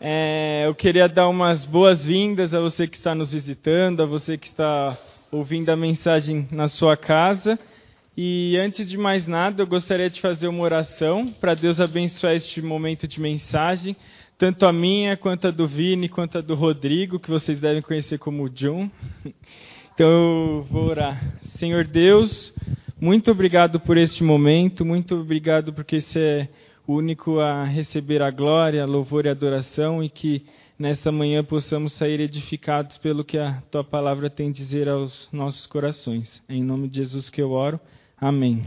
Eu queria dar umas boas-vindas a você que está nos visitando, a você que está ouvindo a mensagem na sua casa. E antes de mais nada, eu gostaria de fazer uma oração para Deus abençoar este momento de mensagem, tanto a minha, quanto a do Vini, quanto a do Rodrigo, que vocês devem conhecer como John. Então eu vou orar. Senhor Deus, muito obrigado por este momento, muito obrigado porque você é o único a receber a glória, a louvor e a adoração, e que nesta manhã possamos sair edificados pelo que a Tua palavra tem a dizer aos nossos corações. É em nome de Jesus que eu oro. Amém.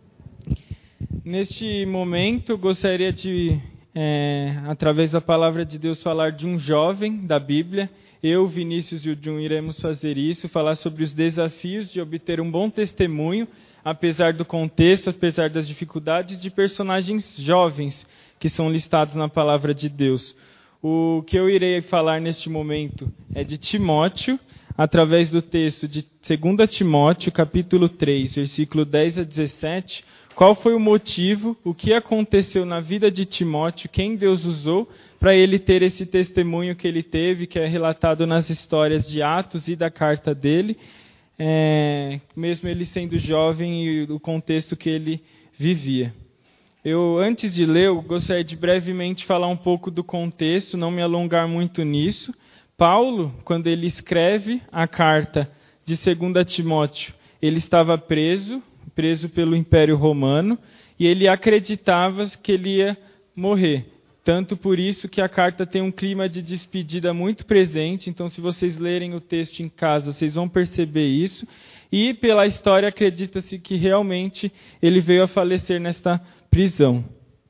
Neste momento, gostaria de, através da palavra de Deus, falar de um jovem da Bíblia. Eu, Vinícius e o Jun iremos fazer isso, falar sobre os desafios de obter um bom testemunho, apesar do contexto, apesar das dificuldades, de personagens jovens que são listados na palavra de Deus. O que eu irei falar neste momento é de Timóteo, através do texto de 2 Timóteo, capítulo 3, versículo 10 a 17, qual foi o motivo, o que aconteceu na vida de Timóteo, quem Deus usou para ele ter esse testemunho que ele teve, que é relatado nas histórias de Atos e da carta dele, mesmo ele sendo jovem e o contexto que ele vivia. Antes de ler, eu gostaria de brevemente falar um pouco do contexto, não me alongar muito nisso. Paulo, quando ele escreve a carta de 2 Timóteo, ele estava preso pelo Império Romano, e ele acreditava que ele ia morrer. Tanto por isso que a carta tem um clima de despedida muito presente, então se vocês lerem o texto em casa, vocês vão perceber isso. E pela história acredita-se que realmente ele veio a falecer nesta prisão.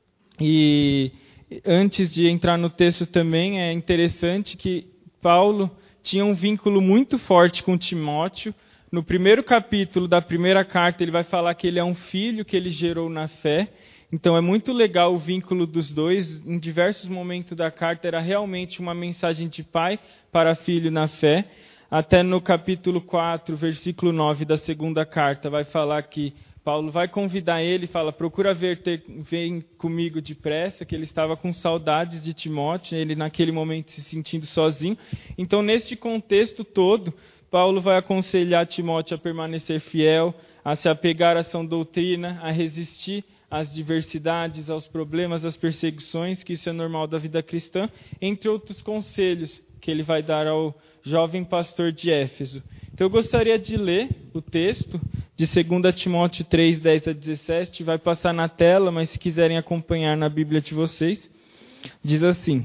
E antes de entrar no texto também, é interessante que Paulo tinha um vínculo muito forte com Timóteo. No primeiro capítulo da primeira carta, ele vai falar que ele é um filho que ele gerou na fé. Então é muito legal o vínculo dos dois. Em diversos momentos da carta era realmente uma mensagem de pai para filho na fé. Até no capítulo 4, versículo 9 da segunda carta, vai falar que Paulo vai convidar ele, fala, procura vem comigo depressa, que ele estava com saudades de Timóteo, ele naquele momento se sentindo sozinho. Então neste contexto todo, Paulo vai aconselhar Timóteo a permanecer fiel, a se apegar à sã doutrina, a resistir às diversidades, aos problemas, às perseguições, que isso é normal da vida cristã, entre outros conselhos que ele vai dar ao jovem pastor de Éfeso. Então eu gostaria de ler o texto de 2 Timóteo 3, 10 a 17, vai passar na tela, mas se quiserem acompanhar na Bíblia de vocês, diz assim: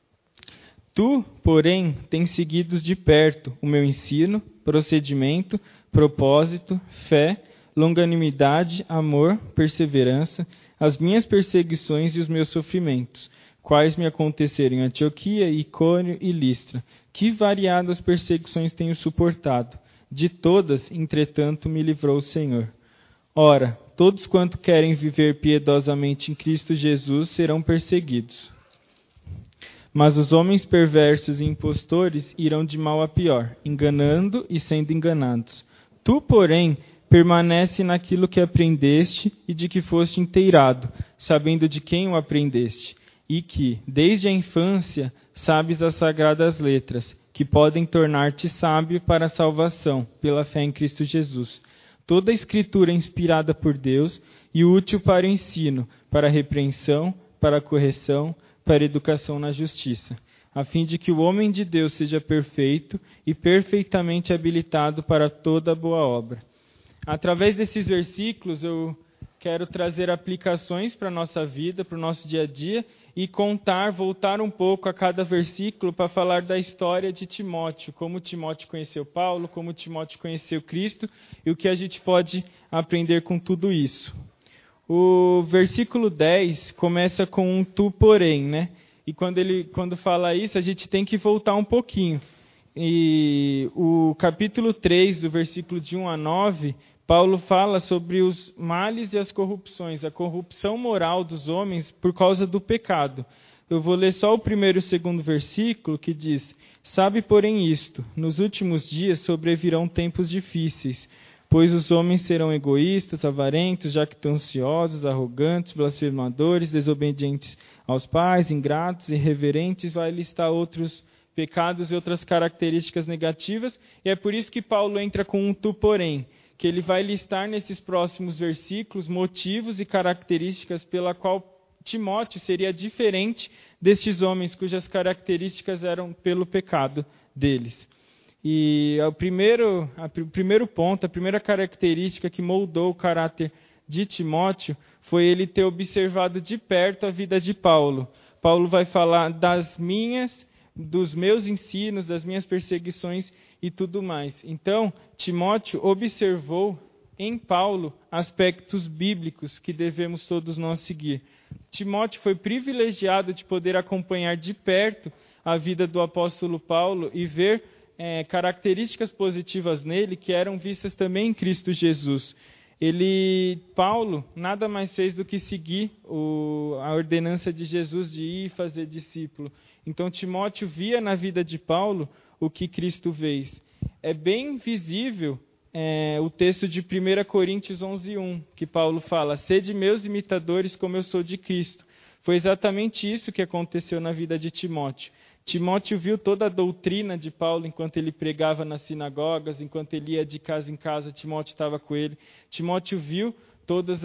Tu, porém, tens seguido de perto o meu ensino, procedimento, propósito, fé, longanimidade, amor, perseverança, as minhas perseguições e os meus sofrimentos, quais me aconteceram em Antioquia, Icônio e Listra. Que variadas perseguições tenho suportado. De todas, entretanto, me livrou o Senhor. Ora, todos quanto querem viver piedosamente em Cristo Jesus serão perseguidos. Mas os homens perversos e impostores irão de mal a pior, enganando e sendo enganados. Tu, porém, permanece naquilo que aprendeste e de que foste inteirado, sabendo de quem o aprendeste, e que, desde a infância, sabes as sagradas letras, que podem tornar-te sábio para a salvação, pela fé em Cristo Jesus. Toda a Escritura é inspirada por Deus e útil para o ensino, para a repreensão, para a correção, para a educação na justiça, a fim de que o homem de Deus seja perfeito e perfeitamente habilitado para toda boa obra. Através desses versículos, eu quero trazer aplicações para a nossa vida, para o nosso dia a dia, e voltar um pouco a cada versículo para falar da história de Timóteo, como Timóteo conheceu Paulo, como Timóteo conheceu Cristo, e o que a gente pode aprender com tudo isso. O versículo 10 começa com um tu, porém, né? E quando fala isso, a gente tem que voltar um pouquinho. E o capítulo 3, do versículo de 1 a 9, Paulo fala sobre os males e as corrupções, a corrupção moral dos homens por causa do pecado. Eu vou ler só o primeiro e o segundo versículo, que diz: Sabe, porém, isto, nos últimos dias sobrevirão tempos difíceis, Pois os homens serão egoístas, avarentos, jactanciosos, arrogantes, blasfemadores, desobedientes aos pais, ingratos, irreverentes, vai listar outros pecados e outras características negativas, e é por isso que Paulo entra com um tu porém, que ele vai listar nesses próximos versículos motivos e características pela qual Timóteo seria diferente destes homens cujas características eram pelo pecado deles. E o primeiro ponto, a primeira característica que moldou o caráter de Timóteo foi ele ter observado de perto a vida de Paulo. Paulo vai falar dos meus ensinos, das minhas perseguições e tudo mais. Então, Timóteo observou em Paulo aspectos bíblicos que devemos todos nós seguir. Timóteo foi privilegiado de poder acompanhar de perto a vida do apóstolo Paulo e ver características positivas nele que eram vistas também em Cristo Jesus. Paulo, nada mais fez do que seguir a ordenança de Jesus de ir fazer discípulo. Então, Timóteo via na vida de Paulo o que Cristo fez. É bem visível o texto de 1 Coríntios 11:1, que Paulo fala: sede meus imitadores como eu sou de Cristo. Foi exatamente isso que aconteceu na vida de Timóteo. Timóteo viu toda a doutrina de Paulo enquanto ele pregava nas sinagogas, enquanto ele ia de casa em casa, Timóteo estava com ele. Timóteo viu todas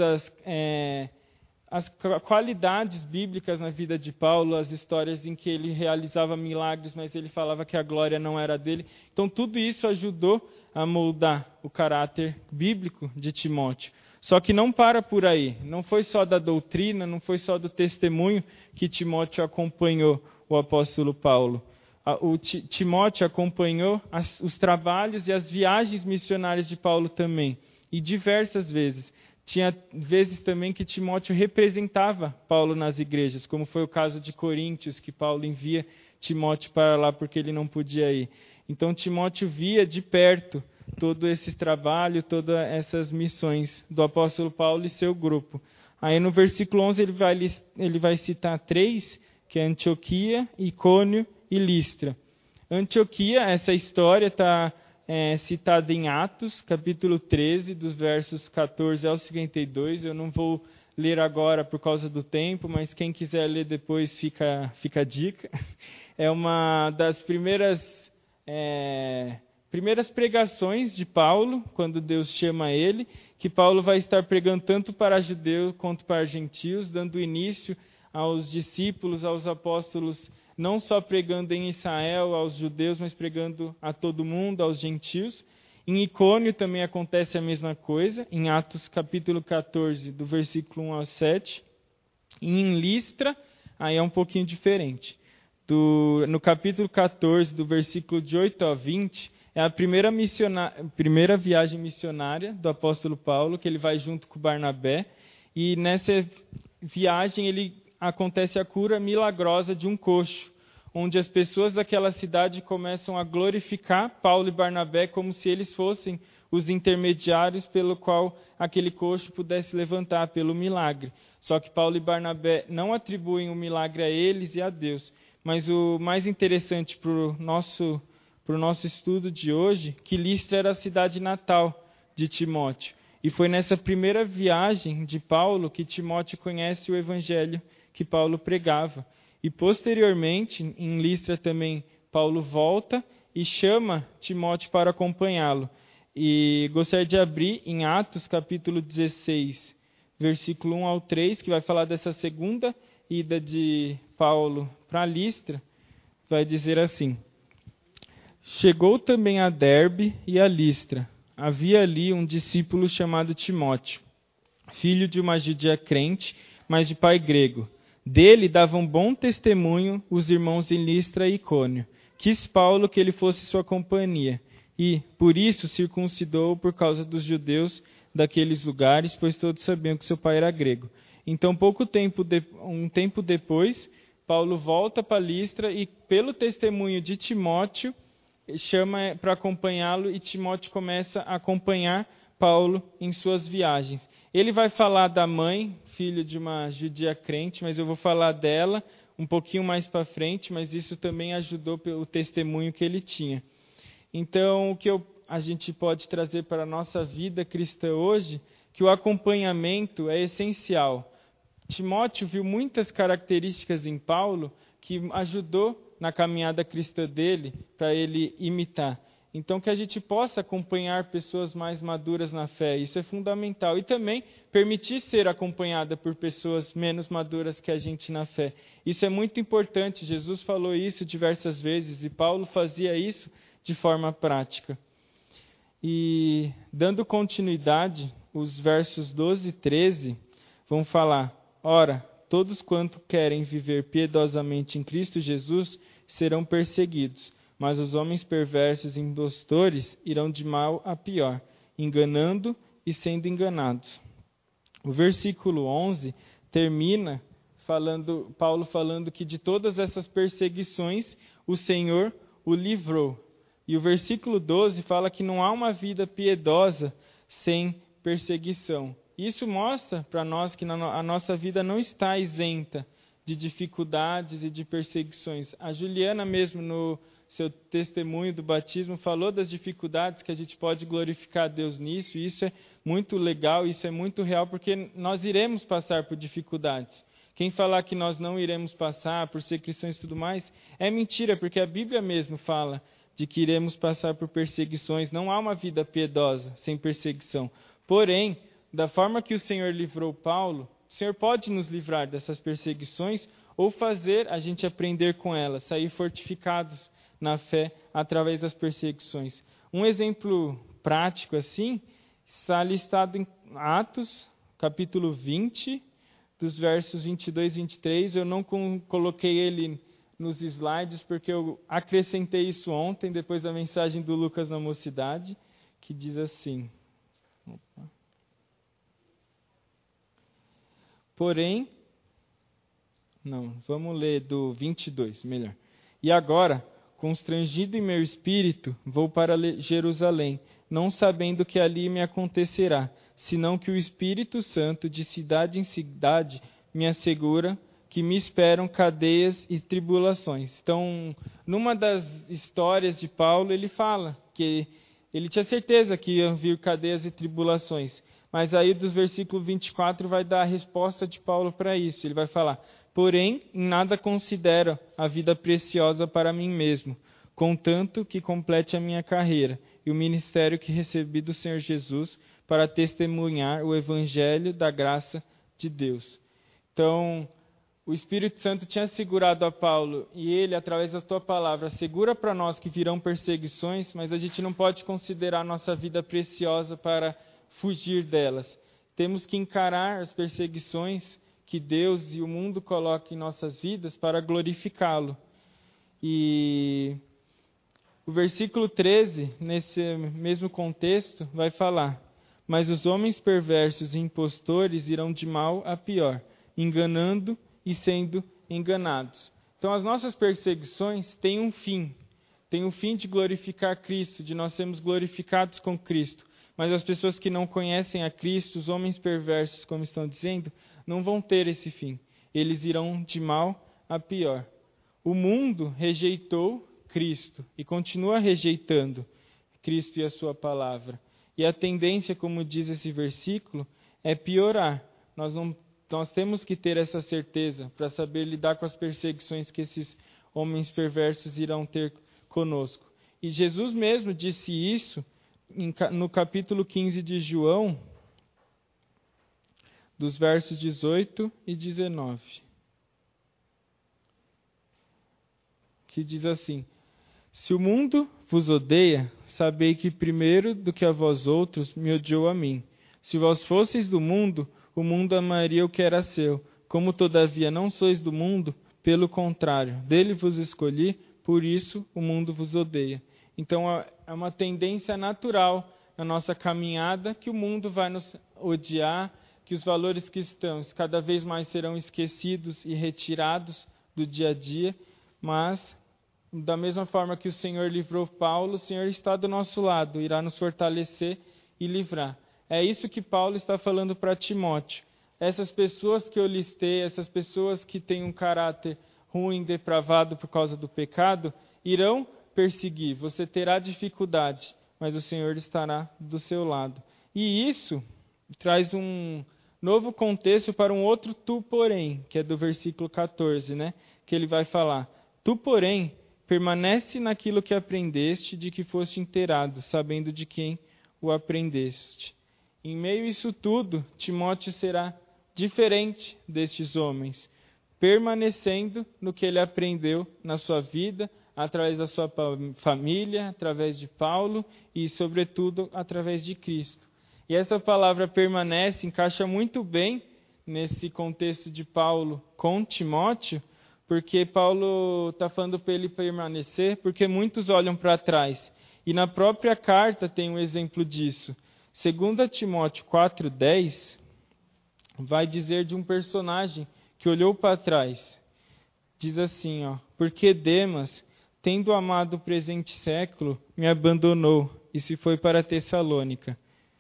as qualidades bíblicas na vida de Paulo, as histórias em que ele realizava milagres, mas ele falava que a glória não era dele. Então tudo isso ajudou a moldar o caráter bíblico de Timóteo. Só que não para por aí. Não foi só da doutrina, não foi só do testemunho que Timóteo acompanhou o apóstolo Paulo. Timóteo acompanhou os trabalhos e as viagens missionárias de Paulo também. E diversas vezes. Tinha vezes também que Timóteo representava Paulo nas igrejas, como foi o caso de Coríntios, que Paulo envia Timóteo para lá porque ele não podia ir. Então Timóteo via de perto todo esse trabalho, todas essas missões do apóstolo Paulo e seu grupo. Aí no versículo 11 ele vai citar 3, que é Antioquia, Icônio e Listra. Antioquia, essa história está citada em Atos, capítulo 13, dos versos 14 ao 52. Eu não vou ler agora por causa do tempo, mas quem quiser ler depois fica a dica. É uma das primeiras pregações de Paulo, quando Deus chama ele, que Paulo vai estar pregando tanto para judeus quanto para gentios, dando início aos discípulos, aos apóstolos, não só pregando em Israel aos judeus, mas pregando a todo mundo, aos gentios. Em Icônio também acontece a mesma coisa, em Atos capítulo 14, do versículo 1 ao 7. E em Listra, aí é um pouquinho diferente. No capítulo 14, do versículo de 8 a 20, é a primeira viagem missionária do apóstolo Paulo, que ele vai junto com Barnabé. E nessa viagem acontece a cura milagrosa de um coxo, onde as pessoas daquela cidade começam a glorificar Paulo e Barnabé como se eles fossem os intermediários pelo qual aquele coxo pudesse levantar pelo milagre. Só que Paulo e Barnabé não atribuem o milagre a eles e a Deus. Mas o mais interessante para o nosso estudo de hoje, que Listra era a cidade natal de Timóteo. E foi nessa primeira viagem de Paulo que Timóteo conhece o evangelho que Paulo pregava. E posteriormente, em Listra também, Paulo volta e chama Timóteo para acompanhá-lo. E gostaria de abrir em Atos capítulo 16, versículo 1 ao 3, que vai falar dessa segunda ida de Paulo para Listra. Vai dizer assim: chegou também a Derbe e a Listra. Havia ali um discípulo chamado Timóteo, filho de uma judia crente, mas de pai grego. Dele davam bom testemunho os irmãos em Listra e Icônio. Quis Paulo que ele fosse sua companhia, e, por isso, circuncidou por causa dos judeus daqueles lugares, pois todos sabiam que seu pai era grego. Então, um tempo depois, Paulo volta para Listra e, pelo testemunho de Timóteo, chama para acompanhá-lo, e Timóteo começa a acompanhar Paulo em suas viagens. Ele vai falar da mãe, filha de uma judia crente, mas eu vou falar dela um pouquinho mais para frente, mas isso também ajudou pelo testemunho que ele tinha. Então, o que eu a gente pode trazer para a nossa vida cristã hoje, que o acompanhamento é essencial. Timóteo viu muitas características em Paulo que ajudou na caminhada cristã dele, para ele imitar. Então, que a gente possa acompanhar pessoas mais maduras na fé, isso é fundamental. E também permitir ser acompanhada por pessoas menos maduras que a gente na fé. Isso é muito importante. Jesus falou isso diversas vezes e Paulo fazia isso de forma prática. E, dando continuidade, os versos 12 e 13 vão falar: ora, todos quanto querem viver piedosamente em Cristo Jesus serão perseguidos. Mas os homens perversos e impostores irão de mal a pior, enganando e sendo enganados. O versículo 11 termina Paulo falando que de todas essas perseguições o Senhor o livrou. E o versículo 12 fala que não há uma vida piedosa sem perseguição. Isso mostra para nós que a nossa vida não está isenta de dificuldades e de perseguições. A Juliana mesmo no seu testemunho do batismo falou das dificuldades que a gente pode glorificar a Deus nisso, e isso é muito legal, isso é muito real, porque nós iremos passar por dificuldades. Quem falar que nós não iremos passar por perseguições e tudo mais, é mentira, porque a Bíblia mesmo fala de que iremos passar por perseguições. Não há uma vida piedosa sem perseguição. Porém, da forma que o Senhor livrou Paulo, o Senhor pode nos livrar dessas perseguições ou fazer a gente aprender com elas, sair fortificados na fé através das perseguições. Um exemplo prático assim está listado em Atos, capítulo 20, dos versos 22 e 23. Eu não coloquei ele nos slides porque eu acrescentei isso ontem, depois da mensagem do Lucas na Mocidade, que diz assim: porém, não, vamos ler do 22, melhor. E agora, constrangido em meu espírito, vou para Jerusalém, não sabendo o que ali me acontecerá, senão que o Espírito Santo, de cidade em cidade, me assegura que me esperam cadeias e tribulações. Então, numa das histórias de Paulo, ele fala que ele tinha certeza que iam vir cadeias e tribulações. Mas aí, dos versículos 24, vai dar a resposta de Paulo para isso. Ele vai falar: porém, em nada considero a vida preciosa para mim mesmo, contanto que complete a minha carreira e o ministério que recebi do Senhor Jesus para testemunhar o evangelho da graça de Deus. Então, o Espírito Santo tinha assegurado a Paulo, e ele, através da tua palavra, assegura para nós que virão perseguições, mas a gente não pode considerar a nossa vida preciosa para fugir delas. Temos que encarar as perseguições que Deus e o mundo colocam em nossas vidas para glorificá-lo. E o versículo 13, nesse mesmo contexto, vai falar: mas os homens perversos e impostores irão de mal a pior, enganando e sendo enganados. Então, as nossas perseguições têm um fim. Tem o fim de glorificar Cristo, de nós sermos glorificados com Cristo. Mas as pessoas que não conhecem a Cristo, os homens perversos, como estão dizendo, não vão ter esse fim. Eles irão de mal a pior. O mundo rejeitou Cristo e continua rejeitando Cristo e a sua palavra. E a tendência, como diz esse versículo, é piorar. Nós temos que ter essa certeza para saber lidar com as perseguições que esses homens perversos irão ter conosco. E Jesus mesmo disse isso no capítulo 15 de João, dos versos 18 e 19. Que diz assim: se o mundo vos odeia, sabei que primeiro do que a vós outros me odiou a mim. Se vós fosseis do mundo, o mundo amaria o que era seu. Como todavia não sois do mundo, pelo contrário, dele vos escolhi, por isso o mundo vos odeia. Então é uma tendência natural na nossa caminhada que o mundo vai nos odiar, que os valores cristãos cada vez mais serão esquecidos e retirados do dia a dia, mas da mesma forma que o Senhor livrou Paulo, o Senhor está do nosso lado, irá nos fortalecer e livrar. É isso que Paulo está falando para Timóteo. Essas pessoas que eu listei, essas pessoas que têm um caráter ruim, depravado por causa do pecado, irão perseguir. Você terá dificuldade, mas o Senhor estará do seu lado. E isso traz um novo contexto para um outro tu, porém, que é do versículo 14, né? Que ele vai falar: tu, porém, permanece naquilo que aprendeste, de que foste inteirado, sabendo de quem o aprendeste. Em meio a isso tudo, Timóteo será diferente destes homens, permanecendo no que ele aprendeu na sua vida, através da sua família, através de Paulo e, sobretudo, através de Cristo. E essa palavra permanece, encaixa muito bem nesse contexto de Paulo com Timóteo, porque Paulo está falando para ele permanecer, porque muitos olham para trás. E na própria carta tem um exemplo disso. 2 Timóteo 4,10 vai dizer de um personagem que olhou para trás. Diz assim, porque Demas, tendo amado o presente século, me abandonou e se foi para Tessalônica.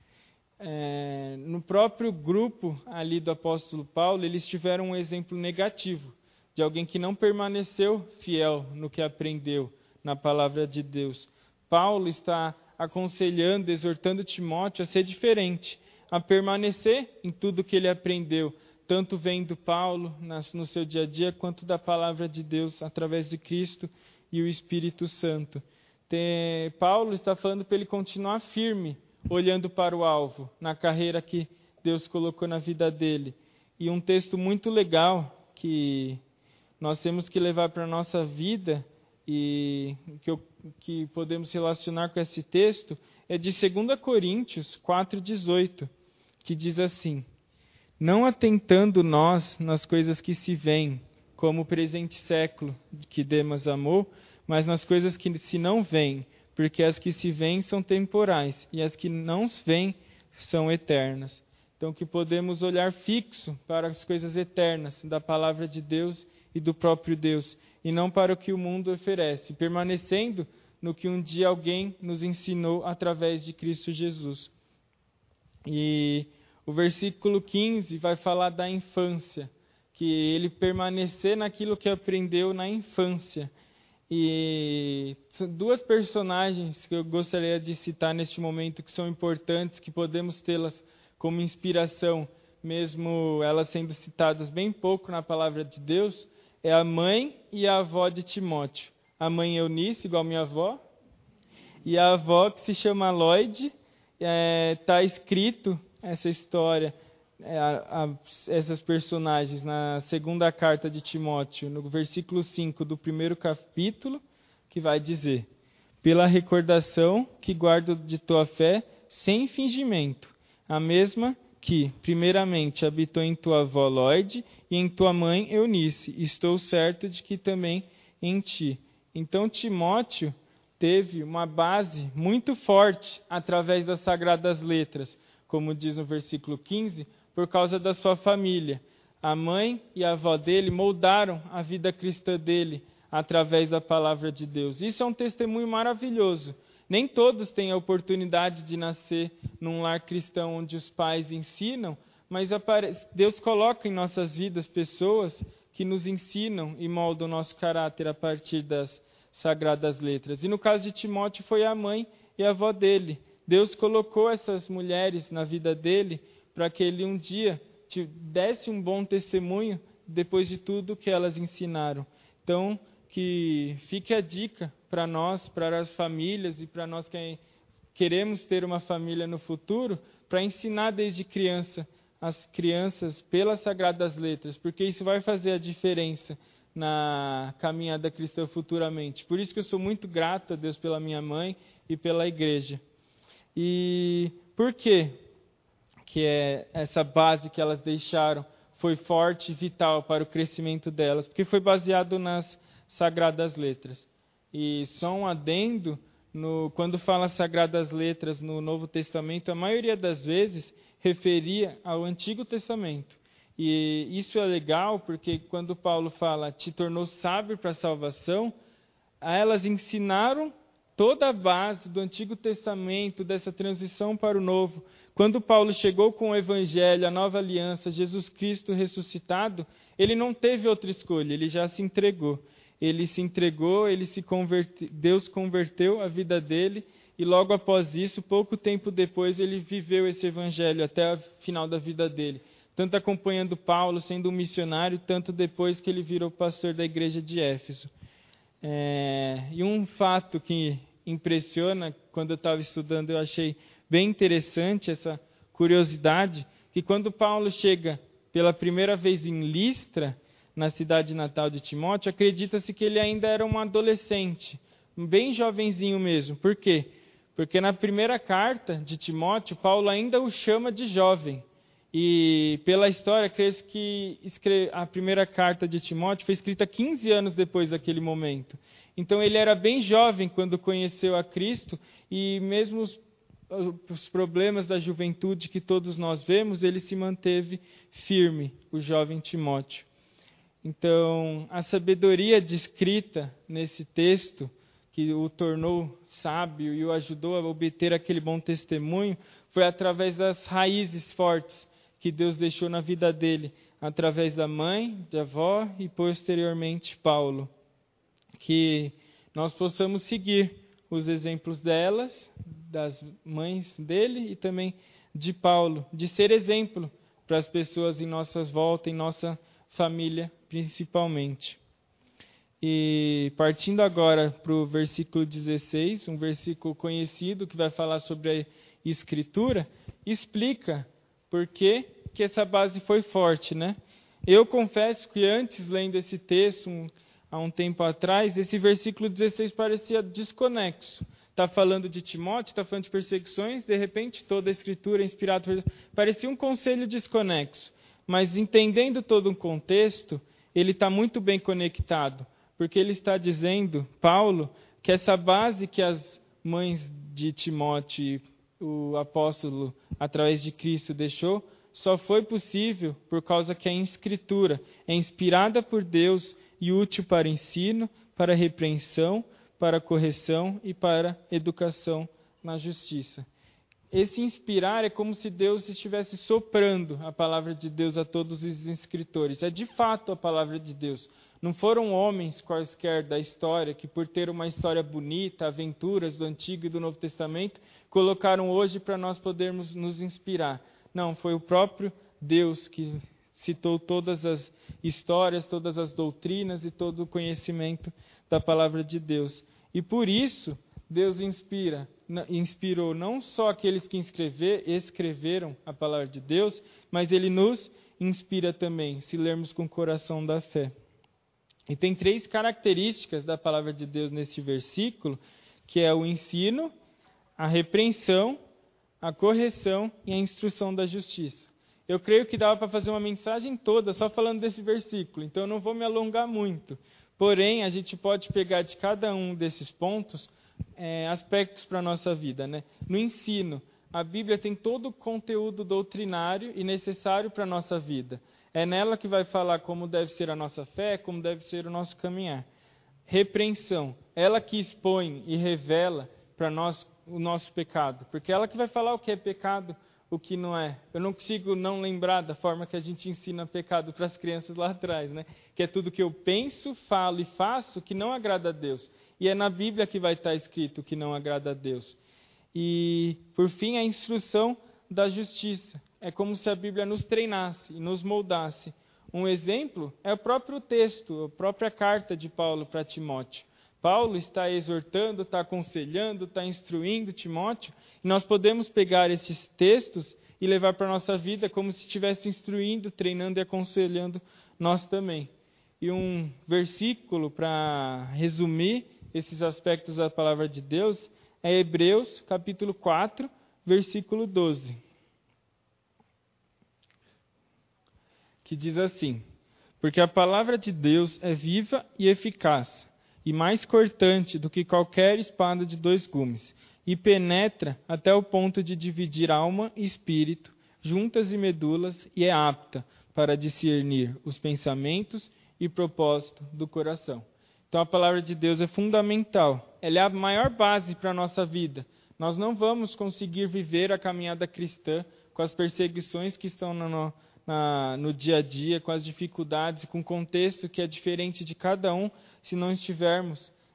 No próprio grupo ali do apóstolo Paulo, eles tiveram um exemplo negativo de alguém que não permaneceu fiel no que aprendeu na palavra de Deus. Paulo está aconselhando, exortando Timóteo a ser diferente, a permanecer em tudo que ele aprendeu, tanto vendo Paulo no seu dia a dia, quanto da palavra de Deus através de Cristo e o Espírito Santo. Paulo está falando para ele continuar firme, olhando para o alvo, na carreira que Deus colocou na vida dele. E um texto muito legal que nós temos que levar para a nossa vida e que podemos relacionar com esse texto é de 2 Coríntios 4,18, que diz assim: não atentando nós nas coisas que se veem, como o presente século que Demas amou, mas nas coisas que se não veem, porque as que se veem são temporais e as que não se veem são eternas. Então, que podemos olhar fixo para as coisas eternas da palavra de Deus e do próprio Deus, e não para o que o mundo oferece, permanecendo no que um dia alguém nos ensinou através de Cristo Jesus. E o versículo 15 vai falar da infância, que ele permanecer naquilo que aprendeu na infância. E são duas personagens que eu gostaria de citar neste momento que são importantes, que podemos tê-las como inspiração, mesmo elas sendo citadas bem pouco na palavra de Deus, é a mãe e a avó de Timóteo. A mãe Eunice, igual a minha avó, e a avó que se chama Lloyd. Está escrito essa história, essas personagens na segunda carta de Timóteo, no versículo 5 do primeiro capítulo, que vai dizer: pela recordação que guardo de tua fé sem fingimento, a mesma que, primeiramente, habitou em tua avó Lloyd e em tua mãe Eunice, estou certo de que também em ti. Então, Timóteo teve uma base muito forte através das Sagradas Letras, como diz no versículo 15, por causa da sua família. A mãe e a avó dele moldaram a vida cristã dele através da palavra de Deus. Isso é um testemunho maravilhoso. Nem todos têm a oportunidade de nascer num lar cristão onde os pais ensinam, mas Deus coloca em nossas vidas pessoas que nos ensinam e moldam o nosso caráter a partir das Sagradas Letras. E no caso de Timóteo foi a mãe e a avó dele. Deus colocou essas mulheres na vida dele para que ele um dia desse um bom testemunho depois de tudo que elas ensinaram. Então, que fique a dica para nós, para as famílias e para nós que queremos ter uma família no futuro, para ensinar desde criança as crianças pelas Sagradas Letras, porque isso vai fazer a diferença na caminhada cristã futuramente. Por isso que eu sou muito grato a Deus pela minha mãe e pela igreja. E por que essa base que elas deixaram foi forte e vital para o crescimento delas? Porque foi baseado nas Sagradas Letras. E só um adendo, quando fala Sagradas Letras no Novo Testamento, a maioria das vezes referia ao Antigo Testamento. E isso é legal porque quando Paulo fala te tornou sábio para a salvação, elas ensinaram toda a base do Antigo Testamento, dessa transição para o Novo. Quando Paulo chegou com o Evangelho, a nova aliança, Jesus Cristo ressuscitado, ele não teve outra escolha, ele já se entregou. Ele se entregou, Deus converteu a vida dele e logo após isso, pouco tempo depois, ele viveu esse evangelho até o final da vida dele. Tanto acompanhando Paulo, sendo um missionário, tanto depois que ele virou pastor da igreja de Éfeso. E um fato que impressiona, quando eu estava estudando, eu achei bem interessante essa curiosidade, que quando Paulo chega pela primeira vez em Listra, na cidade natal de Timóteo, acredita-se que ele ainda era um adolescente, bem jovenzinho mesmo. Por quê? Porque na primeira carta de Timóteo, Paulo ainda o chama de jovem. E pela história, creio que a primeira carta de Timóteo foi escrita 15 anos depois daquele momento. Então ele era bem jovem quando conheceu a Cristo, e mesmo os problemas da juventude que todos nós vemos, ele se manteve firme, o jovem Timóteo. Então, a sabedoria descrita nesse texto, que o tornou sábio e o ajudou a obter aquele bom testemunho, foi através das raízes fortes que Deus deixou na vida dele, através da mãe, da avó e posteriormente Paulo. Que nós possamos seguir os exemplos delas, das mães dele e também de Paulo, de ser exemplo para as pessoas em nossas voltas, em nossa família principalmente. E partindo agora para o versículo 16, um versículo conhecido que vai falar sobre a Escritura, explica por que essa base foi forte, né? Eu confesso que antes, lendo esse texto, há um tempo atrás, esse versículo 16 parecia desconexo. Está falando de Timóteo, está falando de perseguições, de repente toda a Escritura é inspirada por Deus. Parecia um conselho desconexo. Mas entendendo todo o contexto, ele está muito bem conectado. Porque ele está dizendo, Paulo, que essa base que as mães de Timóteo e o apóstolo, através de Cristo, deixou, só foi possível por causa que a Escritura é inspirada por Deus e útil para ensino, para repreensão, para correção e para educação na justiça. Esse inspirar é como se Deus estivesse soprando a palavra de Deus a todos os escritores. É de fato a palavra de Deus. Não foram homens quaisquer da história que, por ter uma história bonita, aventuras do Antigo e do Novo Testamento, colocaram hoje para nós podermos nos inspirar. Não, foi o próprio Deus que citou todas as histórias, todas as doutrinas e todo o conhecimento da palavra de Deus. E por isso, Deus inspirou não só aqueles que escreveram a palavra de Deus, mas Ele nos inspira também, se lermos com o coração da fé. E tem 3 características da palavra de Deus nesse versículo, que é o ensino, a repreensão, a correção e a instrução da justiça. Eu creio que dava para fazer uma mensagem toda só falando desse versículo, então eu não vou me alongar muito. Porém, a gente pode pegar de cada um desses pontos aspectos para a nossa vida, né? No ensino, a Bíblia tem todo o conteúdo doutrinário e necessário para a nossa vida. É nela que vai falar como deve ser a nossa fé, como deve ser o nosso caminhar. Repreensão, ela que expõe e revela para nós o nosso pecado, porque ela que vai falar o que é pecado, o que não é. Eu não consigo não lembrar da forma que a gente ensina pecado para as crianças lá atrás, né? Que é tudo que eu penso, falo e faço que não agrada a Deus. E é na Bíblia que vai estar escrito que não agrada a Deus. E, por fim, a instrução da justiça. É como se a Bíblia nos treinasse e nos moldasse. Um exemplo é o próprio texto, a própria carta de Paulo para Timóteo. Paulo está exortando, está aconselhando, está instruindo Timóteo, e nós podemos pegar esses textos e levar para a nossa vida como se estivesse instruindo, treinando e aconselhando nós também. E um versículo para resumir esses aspectos da palavra de Deus é Hebreus, capítulo 4, versículo 12. Que diz assim: porque a palavra de Deus é viva e eficaz, e mais cortante do que qualquer espada de 2 gumes, e penetra até o ponto de dividir alma e espírito, juntas e medulas, e é apta para discernir os pensamentos e propósito do coração. Então a palavra de Deus é fundamental, ela é a maior base para a nossa vida. Nós não vamos conseguir viver a caminhada cristã com as perseguições que estão no dia a dia, com as dificuldades, com o contexto que é diferente de cada um, se não estivermos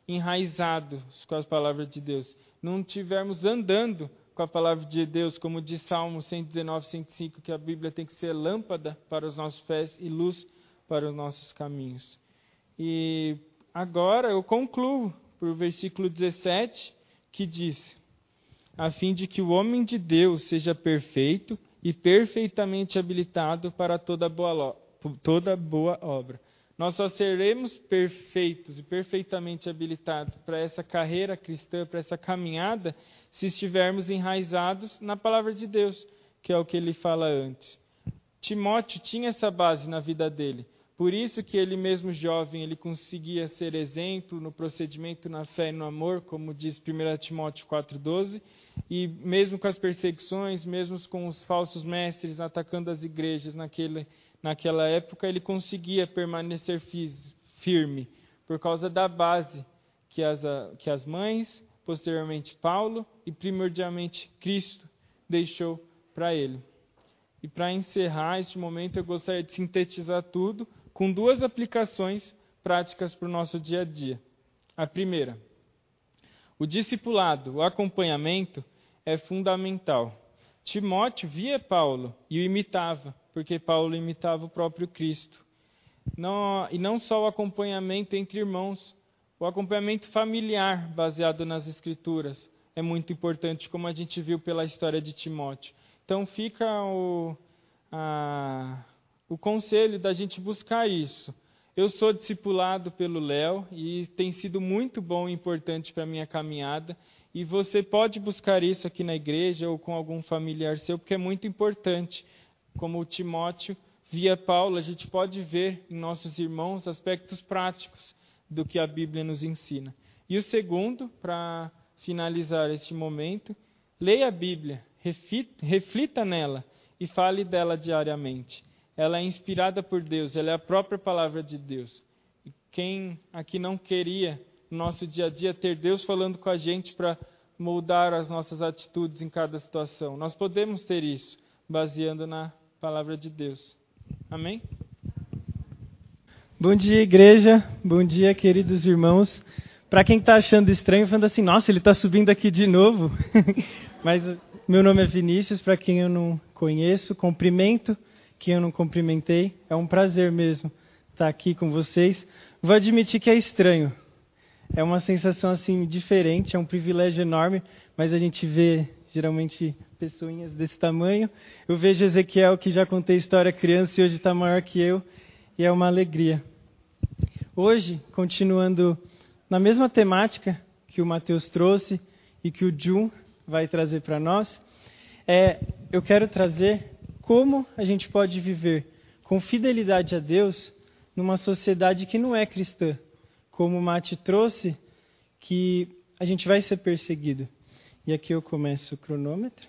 enraizados com a palavra de Deus, não estivermos andando com a palavra de Deus, como diz Salmo 119, 105, que a Bíblia tem que ser lâmpada para os nossos pés e luz para os nossos caminhos. E agora eu concluo por versículo 17, que diz: a fim de que o homem de Deus seja perfeito e perfeitamente habilitado para toda boa obra. Nós só seremos perfeitos e perfeitamente habilitados para essa carreira cristã, para essa caminhada, se estivermos enraizados na palavra de Deus, que é o que ele fala antes. Timóteo tinha essa base na vida dele. Por isso que ele mesmo jovem, ele conseguia ser exemplo no procedimento, na fé e no amor, como diz 1 Timóteo 4,12. E mesmo com as perseguições, mesmo com os falsos mestres atacando as igrejas naquela época, ele conseguia permanecer firme, por causa da base que as mães, posteriormente Paulo e primordialmente Cristo deixou para ele. E para encerrar este momento, eu gostaria de sintetizar tudo com 2 aplicações práticas para o nosso dia a dia. A primeira: o discipulado, o acompanhamento é fundamental. Timóteo via Paulo e o imitava, porque Paulo imitava o próprio Cristo. E não só o acompanhamento entre irmãos, o acompanhamento familiar baseado nas Escrituras é muito importante, como a gente viu pela história de Timóteo. Então fica o conselho da gente buscar isso. Eu sou discipulado pelo Léo e tem sido muito bom e importante para a minha caminhada. E você pode buscar isso aqui na igreja ou com algum familiar seu, porque é muito importante. Como o Timóteo via Paulo, a gente pode ver em nossos irmãos aspectos práticos do que a Bíblia nos ensina. E o segundo, para finalizar este momento, leia a Bíblia, reflita nela e fale dela diariamente. Ela é inspirada por Deus, ela é a própria palavra de Deus. E quem aqui não queria, no nosso dia a dia, ter Deus falando com a gente para moldar as nossas atitudes em cada situação? Nós podemos ter isso, baseando na palavra de Deus. Amém? Bom dia, igreja. Bom dia, queridos irmãos. Para quem está achando estranho, falando assim, nossa, ele está subindo aqui de novo. Mas meu nome é Vinícius, para quem eu não conheço, cumprimento quem eu não cumprimentei. É um prazer mesmo estar aqui com vocês. Vou admitir que é estranho. É uma sensação assim diferente, é um privilégio enorme, mas a gente vê geralmente pessoinhas desse tamanho. Eu vejo Ezequiel, que já contei história criança e hoje está maior que eu, e é uma alegria. Hoje, continuando na mesma temática que o Matheus trouxe e que o Jun vai trazer para nós, eu quero trazer como a gente pode viver com fidelidade a Deus numa sociedade que não é cristã. Como o Mate trouxe, que a gente vai ser perseguido. E aqui eu começo o cronômetro.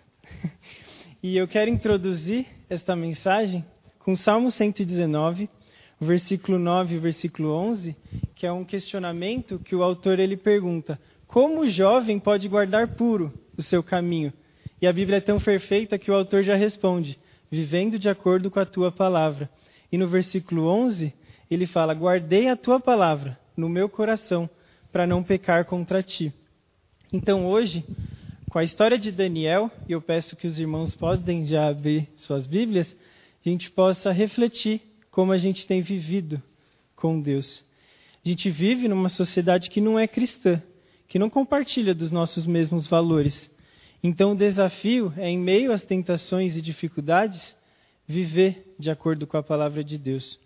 E eu quero introduzir esta mensagem com Salmo 119, o versículo 9 e o versículo 11, que é um questionamento que o autor ele pergunta: como o jovem pode guardar puro o seu caminho? E a Bíblia é tão perfeita que o autor já responde: vivendo de acordo com a tua palavra. E no versículo 11, ele fala: guardei a tua palavra no meu coração, para não pecar contra ti. Então hoje, com a história de Daniel, e eu peço que os irmãos possam já abrir suas Bíblias, a gente possa refletir como a gente tem vivido com Deus. A gente vive numa sociedade que não é cristã, que não compartilha dos nossos mesmos valores. Então o desafio é, em meio às tentações e dificuldades, viver de acordo com a palavra de Deus.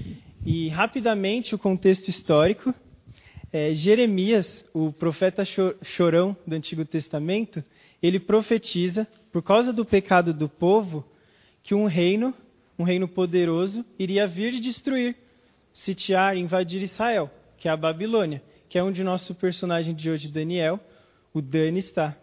E rapidamente o contexto histórico, Jeremias, o profeta chorão do Antigo Testamento, ele profetiza, por causa do pecado do povo, que um reino poderoso, iria vir e destruir, sitiar, invadir Israel, que é a Babilônia, que é onde nosso personagem de hoje, Daniel, o Dani, está.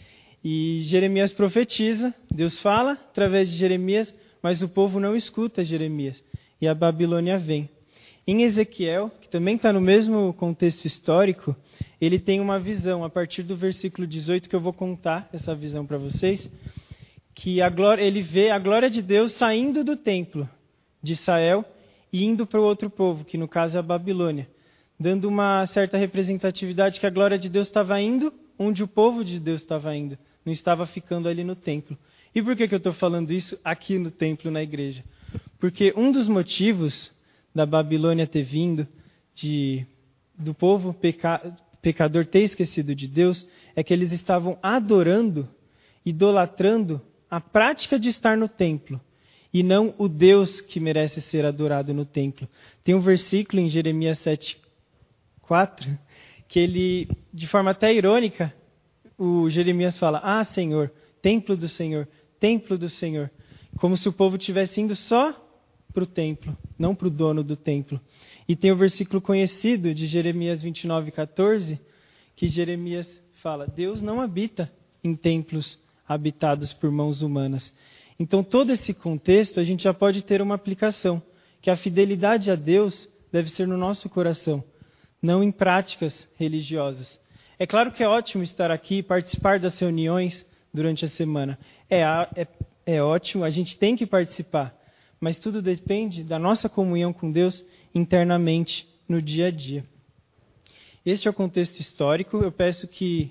E Jeremias profetiza, Deus fala através de Jeremias, mas o povo não escuta Jeremias, e a Babilônia vem. Em Ezequiel, que também está no mesmo contexto histórico, ele tem uma visão, a partir do versículo 18, que eu vou contar essa visão para vocês, que ele vê a glória de Deus saindo do templo de Israel e indo para o outro povo, que no caso é a Babilônia. dando uma certa representatividade que a glória de Deus estava indo onde o povo de Deus estava indo, não estava ficando ali no templo. E por que eu estou falando isso aqui no templo, na igreja? Porque um dos motivos da Babilônia ter vindo, do povo pecador ter esquecido de Deus, é que eles estavam adorando, idolatrando a prática de estar no templo, e não o Deus que merece ser adorado no templo. Tem um versículo em Jeremias 7:4, que ele, de forma até irônica, o Jeremias fala: "Ah, Senhor, templo do Senhor, templo do Senhor", como se o povo estivesse indo só para o templo, não para o dono do templo. E tem o versículo conhecido de Jeremias 29:14, que Jeremias fala: Deus não habita em templos habitados por mãos humanas. Então, todo esse contexto, a gente já pode ter uma aplicação, que a fidelidade a Deus deve ser no nosso coração, não em práticas religiosas. É claro que é ótimo estar aqui, participar das reuniões durante a semana. É ótimo, a gente tem que participar, mas tudo depende da nossa comunhão com Deus internamente, no dia a dia. Este é o contexto histórico. Eu peço que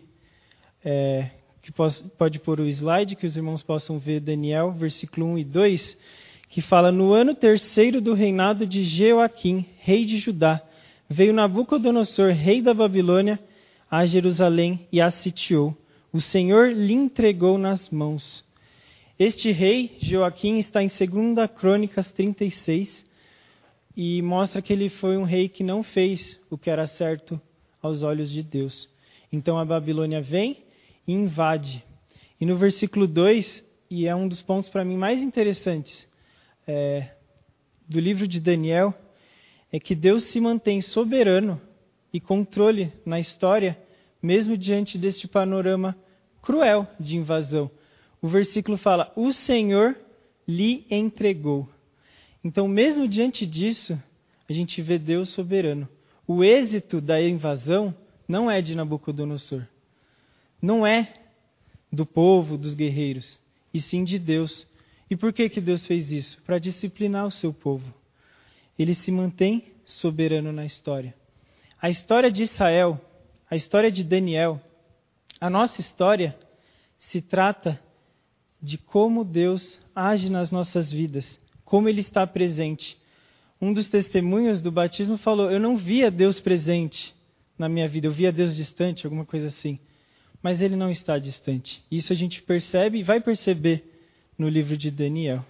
pode pôr o slide, que os irmãos possam ver Daniel, versículo 1 e 2, que fala: "No ano 3º do reinado de Jeoaquim, rei de Judá, veio Nabucodonosor, rei da Babilônia, a Jerusalém e a sitiou. O Senhor lhe entregou nas mãos." Este rei, Jeoaquim, está em 2 Crônicas 36 e mostra que ele foi um rei que não fez o que era certo aos olhos de Deus. Então a Babilônia vem e invade. E no versículo 2, e é um dos pontos para mim mais interessantes do livro de Daniel, é que Deus se mantém soberano e controle na história, mesmo diante deste panorama cruel de invasão. O versículo fala: "O Senhor lhe entregou." Então, mesmo diante disso, a gente vê Deus soberano. O êxito da invasão não é de Nabucodonosor. Não é do povo, dos guerreiros, e sim de Deus. E por que Deus fez isso? Para disciplinar o seu povo. Ele se mantém soberano na história. A história de Israel, a história de Daniel, a nossa história se trata de como Deus age nas nossas vidas, como Ele está presente. Um dos testemunhos do batismo falou: "Eu não via Deus presente na minha vida, eu via Deus distante", alguma coisa assim. Mas Ele não está distante. Isso a gente percebe e vai perceber no livro de Daniel.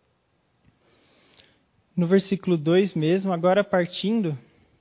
No versículo 2 mesmo, agora partindo,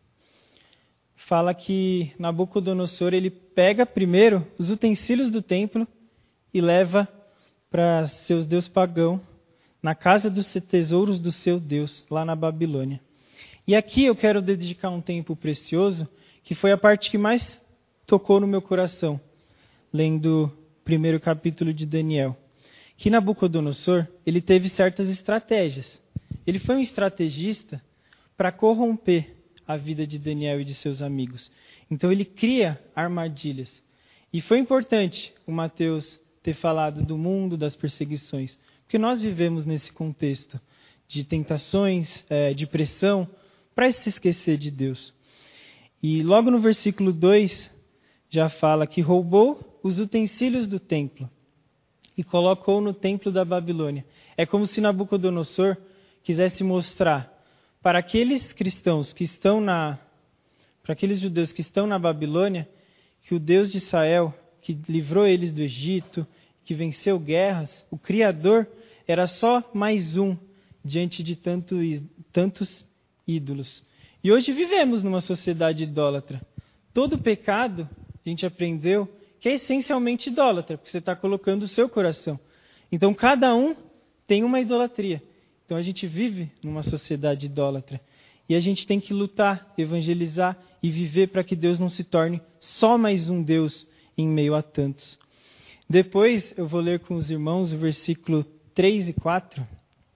fala que Nabucodonosor, ele pega primeiro os utensílios do templo e leva para seus deuses pagãos, na casa dos tesouros do seu Deus, lá na Babilônia. E aqui eu quero dedicar um tempo precioso, que foi a parte que mais tocou no meu coração, lendo o primeiro capítulo de Daniel. Que Nabucodonosor, ele teve certas estratégias. Ele foi um estrategista para corromper a vida de Daniel e de seus amigos. Então ele cria armadilhas. E foi importante o Mateus ter falado do mundo, das perseguições, porque nós vivemos nesse contexto de tentações, de pressão, para se esquecer de Deus. E logo no versículo 2 já fala que roubou os utensílios do templo e colocou no templo da Babilônia. É como se Nabucodonosor quisesse mostrar para aqueles cristãos que estão para aqueles judeus que estão na Babilônia, que o Deus de Israel, que livrou eles do Egito, que venceu guerras, o Criador era só mais um diante de tantos ídolos. E hoje vivemos numa sociedade idólatra. Todo pecado, a gente aprendeu, que é essencialmente idólatra, porque você está colocando o seu coração. Então cada um tem uma idolatria. Então a gente vive numa sociedade idólatra. E a gente tem que lutar, evangelizar e viver para que Deus não se torne só mais um Deus em meio a tantos. Depois eu vou ler com os irmãos o versículo 3 e 4.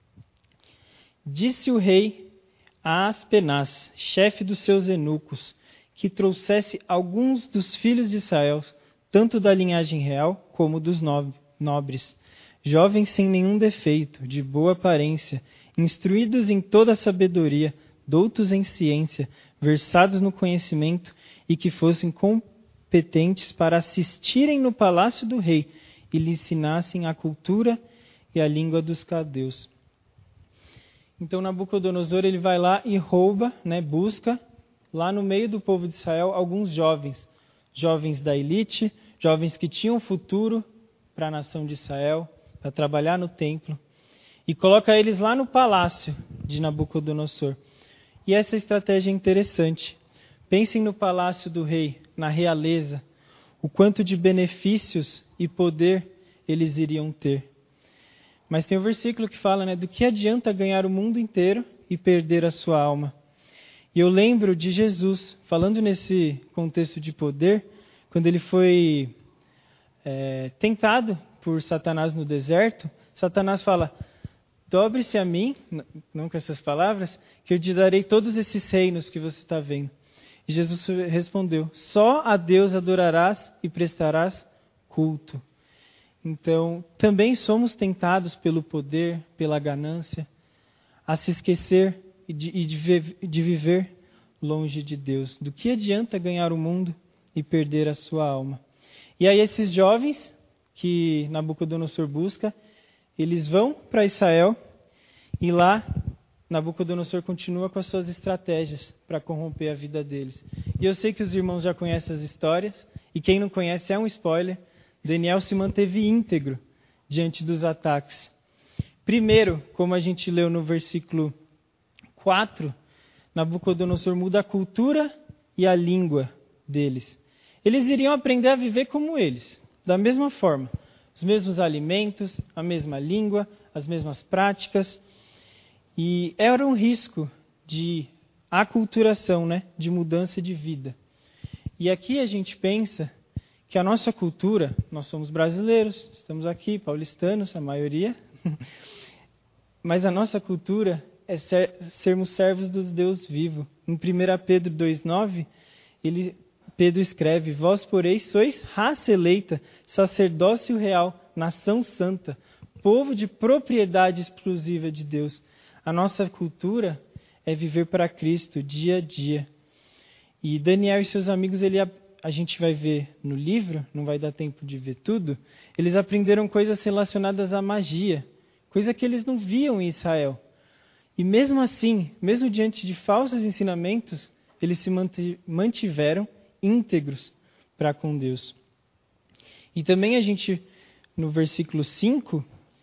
Disse o rei a Aspenaz, chefe dos seus eunucos, que trouxesse alguns dos filhos de Israel, tanto da linhagem real como dos nobres, jovens sem nenhum defeito, de boa aparência, instruídos em toda a sabedoria, doutos em ciência, versados no conhecimento e que fossem competentes para assistirem no palácio do rei e lhe ensinassem a cultura e a língua dos caldeus. Então Nabucodonosor ele vai lá e rouba, busca lá no meio do povo de Israel alguns jovens da elite, jovens que tinham futuro para a nação de Israel, para trabalhar no templo, e coloca eles lá no palácio de Nabucodonosor. E essa estratégia é interessante. Pensem no palácio do rei, na realeza, o quanto de benefícios e poder eles iriam ter. Mas tem um versículo que fala, do que adianta ganhar o mundo inteiro e perder a sua alma. E eu lembro de Jesus, falando nesse contexto de poder, quando ele foi tentado por Satanás no deserto, Satanás fala, dobre-se a mim, não com essas palavras, que eu te darei todos esses reinos que você está vendo. E Jesus respondeu, só a Deus adorarás e prestarás culto. Então, também somos tentados pelo poder, pela ganância, a se esquecer e de viver longe de Deus. Do que adianta ganhar o mundo e perder a sua alma? E aí esses jovens que Nabucodonosor busca, eles vão para Israel e lá Nabucodonosor continua com as suas estratégias para corromper a vida deles. E eu sei que os irmãos já conhecem as histórias, e quem não conhece é um spoiler. Daniel se manteve íntegro diante dos ataques. Primeiro, como a gente leu no versículo 4, Nabucodonosor muda a cultura e a língua deles. Eles iriam aprender a viver como eles, da mesma forma. Os mesmos alimentos, a mesma língua, as mesmas práticas. E era um risco de aculturação, de mudança de vida. E aqui a gente pensa que a nossa cultura, nós somos brasileiros, estamos aqui, paulistanos, a maioria, mas a nossa cultura é sermos servos do Deus vivo. Em 1 Pedro 2,9, Pedro escreve, vós, porém, sois raça eleita, sacerdócio real, nação santa, povo de propriedade exclusiva de Deus. A nossa cultura é viver para Cristo dia a dia. E Daniel e seus amigos, a gente vai ver no livro, não vai dar tempo de ver tudo, eles aprenderam coisas relacionadas à magia, coisa que eles não viam em Israel. E mesmo assim, mesmo diante de falsos ensinamentos, eles se mantiveram íntegros para com Deus. E também a gente, no versículo 5,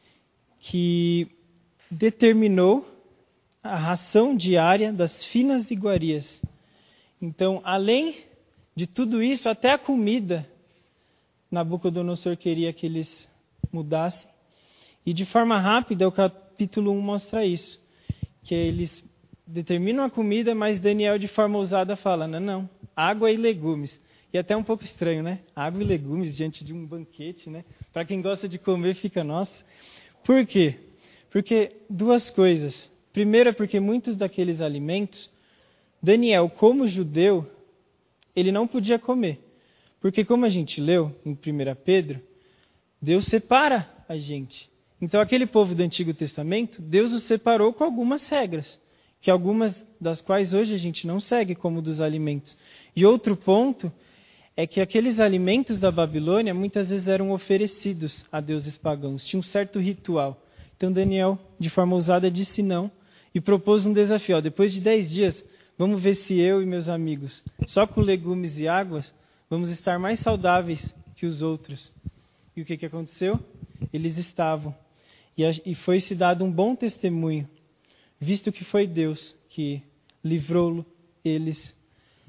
que determinou a ração diária das finas iguarias. Então, além de tudo isso, até a comida, Nabucodonosor queria que eles mudassem. E de forma rápida, o capítulo 1 mostra isso. Que eles determinam a comida, mas Daniel, de forma ousada, fala, não, água e legumes. E até um pouco estranho, Água e legumes diante de um banquete, Para quem gosta de comer, fica, nossa. Por quê? Porque duas coisas. Primeiro é porque muitos daqueles alimentos, Daniel, como judeu, ele não podia comer. Porque como a gente leu em 1 Pedro, Deus separa a gente. Então aquele povo do Antigo Testamento, Deus os separou com algumas regras, que algumas das quais hoje a gente não segue, como dos alimentos. E outro ponto é que aqueles alimentos da Babilônia muitas vezes eram oferecidos a deuses pagãos, tinha um certo ritual. Então Daniel, de forma ousada, disse não e propôs um desafio. Depois de 10 dias, vamos ver se eu e meus amigos, só com legumes e águas, vamos estar mais saudáveis que os outros. E o que aconteceu? Eles estavam. E foi-se dado um bom testemunho, visto que foi Deus que livrou eles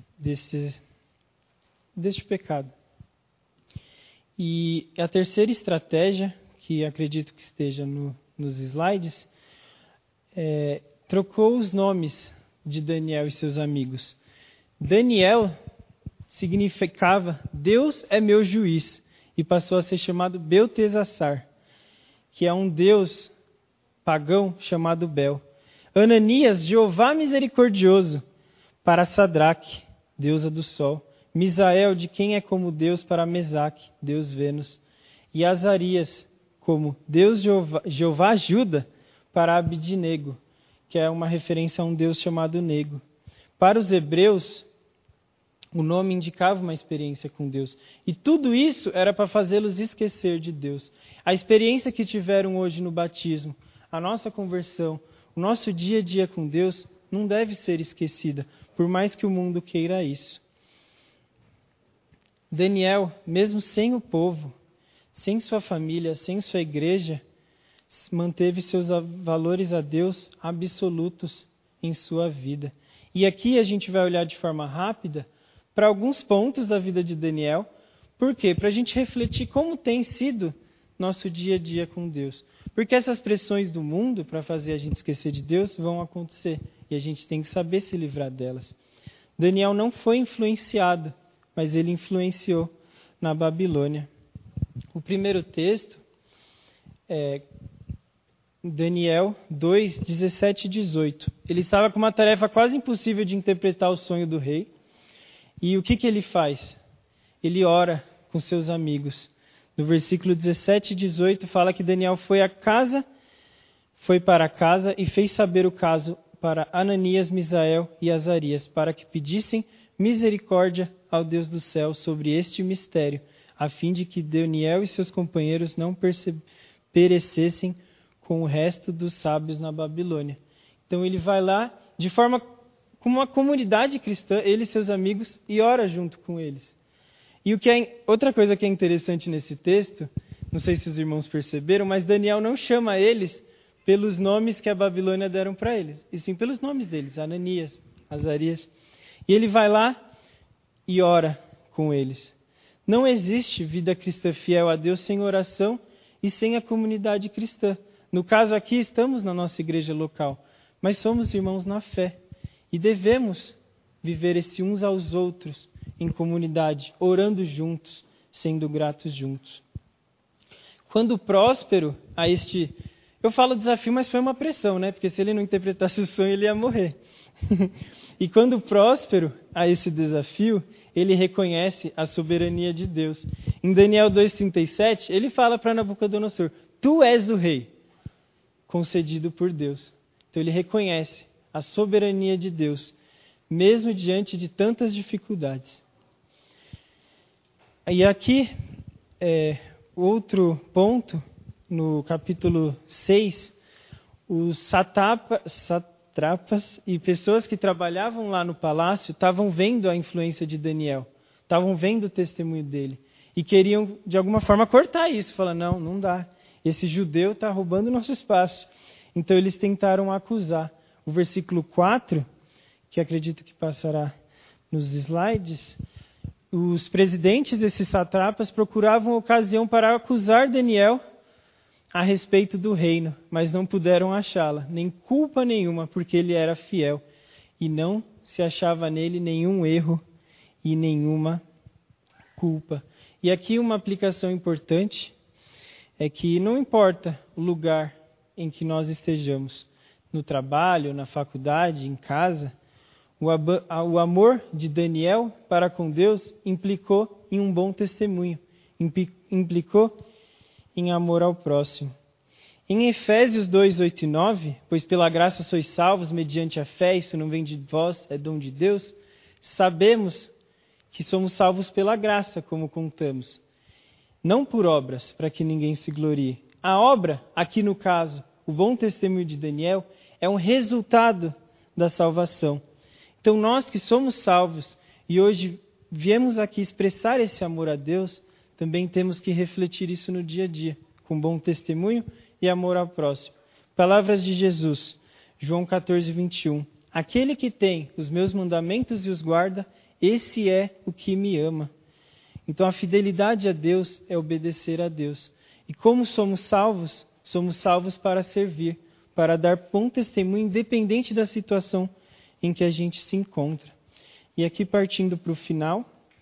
deste pecado. E a terceira estratégia, que acredito que esteja nos slides, trocou os nomes de Daniel e seus amigos. Daniel significava Deus é meu juiz e passou a ser chamado Beltesassar, que é um deus pagão chamado Bel. Ananias, Jeová misericordioso, para Sadraque, deusa do sol. Misael, de quem é como Deus, para Mesaque, Deus Vênus. E Azarias, como Deus Jeová ajuda, para Abidnego, que é uma referência a um deus chamado Nego. Para os hebreus, o nome indicava uma experiência com Deus. E tudo isso era para fazê-los esquecer de Deus. A experiência que tiveram hoje no batismo, a nossa conversão, o nosso dia a dia com Deus, não deve ser esquecida, por mais que o mundo queira isso. Daniel, mesmo sem o povo, sem sua família, sem sua igreja, manteve seus valores a Deus absolutos em sua vida. E aqui a gente vai olhar de forma rápida para alguns pontos da vida de Daniel. Por quê? Para a gente refletir como tem sido nosso dia a dia com Deus. Porque essas pressões do mundo para fazer a gente esquecer de Deus vão acontecer. E a gente tem que saber se livrar delas. Daniel não foi influenciado, mas ele influenciou na Babilônia. O primeiro texto é Daniel 2, 17 e 18. Ele estava com uma tarefa quase impossível de interpretar o sonho do rei. E o que ele faz? Ele ora com seus amigos. No versículo 17 e 18 fala que Daniel foi para casa e fez saber o caso para Ananias, Misael e Azarias, para que pedissem misericórdia ao Deus do céu sobre este mistério, a fim de que Daniel e seus companheiros não perecessem com o resto dos sábios na Babilônia. Então ele vai lá, de forma como uma comunidade cristã, ele e seus amigos, e ora junto com eles. E outra coisa que é interessante nesse texto, não sei se os irmãos perceberam, mas Daniel não chama eles pelos nomes que a Babilônia deram para eles, e sim pelos nomes deles, Ananias, Azarias. E ele vai lá e ora com eles. Não existe vida cristã fiel a Deus sem oração e sem a comunidade cristã. No caso aqui, estamos na nossa igreja local, mas somos irmãos na fé. E devemos viver esse uns aos outros em comunidade, orando juntos, sendo gratos juntos. Quando Próspero, eu falo desafio, mas foi uma pressão, né? Porque se ele não interpretasse o sonho, ele ia morrer. E quando Próspero, a esse desafio, ele reconhece a soberania de Deus. Em Daniel 2,37, ele fala para Nabucodonosor, tu és o rei, concedido por Deus. Então ele reconhece a soberania de Deus, mesmo diante de tantas dificuldades. E aqui, outro ponto, no capítulo 6, os satrapas e pessoas que trabalhavam lá no palácio estavam vendo a influência de Daniel, estavam vendo o testemunho dele, e queriam, de alguma forma, cortar isso, falando, não dá, esse judeu está roubando nosso espaço. Então eles tentaram acusar. O versículo 4, que acredito que passará nos slides, os presidentes desses satrapas procuravam ocasião para acusar Daniel a respeito do reino, mas não puderam achá-la, nem culpa nenhuma, porque ele era fiel, e não se achava nele nenhum erro e nenhuma culpa. E aqui uma aplicação importante é que não importa o lugar em que nós estejamos, no trabalho, na faculdade, em casa, o amor de Daniel para com Deus implicou em um bom testemunho, implicou em amor ao próximo. Em Efésios 2, 8 e 9, pois pela graça sois salvos mediante a fé, isso não vem de vós, é dom de Deus, sabemos que somos salvos pela graça, como contamos, não por obras, para que ninguém se glorie. A obra, aqui no caso, o bom testemunho de Daniel, é um resultado da salvação. Então nós que somos salvos e hoje viemos aqui expressar esse amor a Deus, também temos que refletir isso no dia a dia, com bom testemunho e amor ao próximo. Palavras de Jesus, João 14, 21. Aquele que tem os meus mandamentos e os guarda, esse é o que me ama. Então a fidelidade a Deus é obedecer a Deus. E como somos salvos para servir, para dar bom testemunho, independente da situação em que a gente se encontra. E aqui partindo para o final,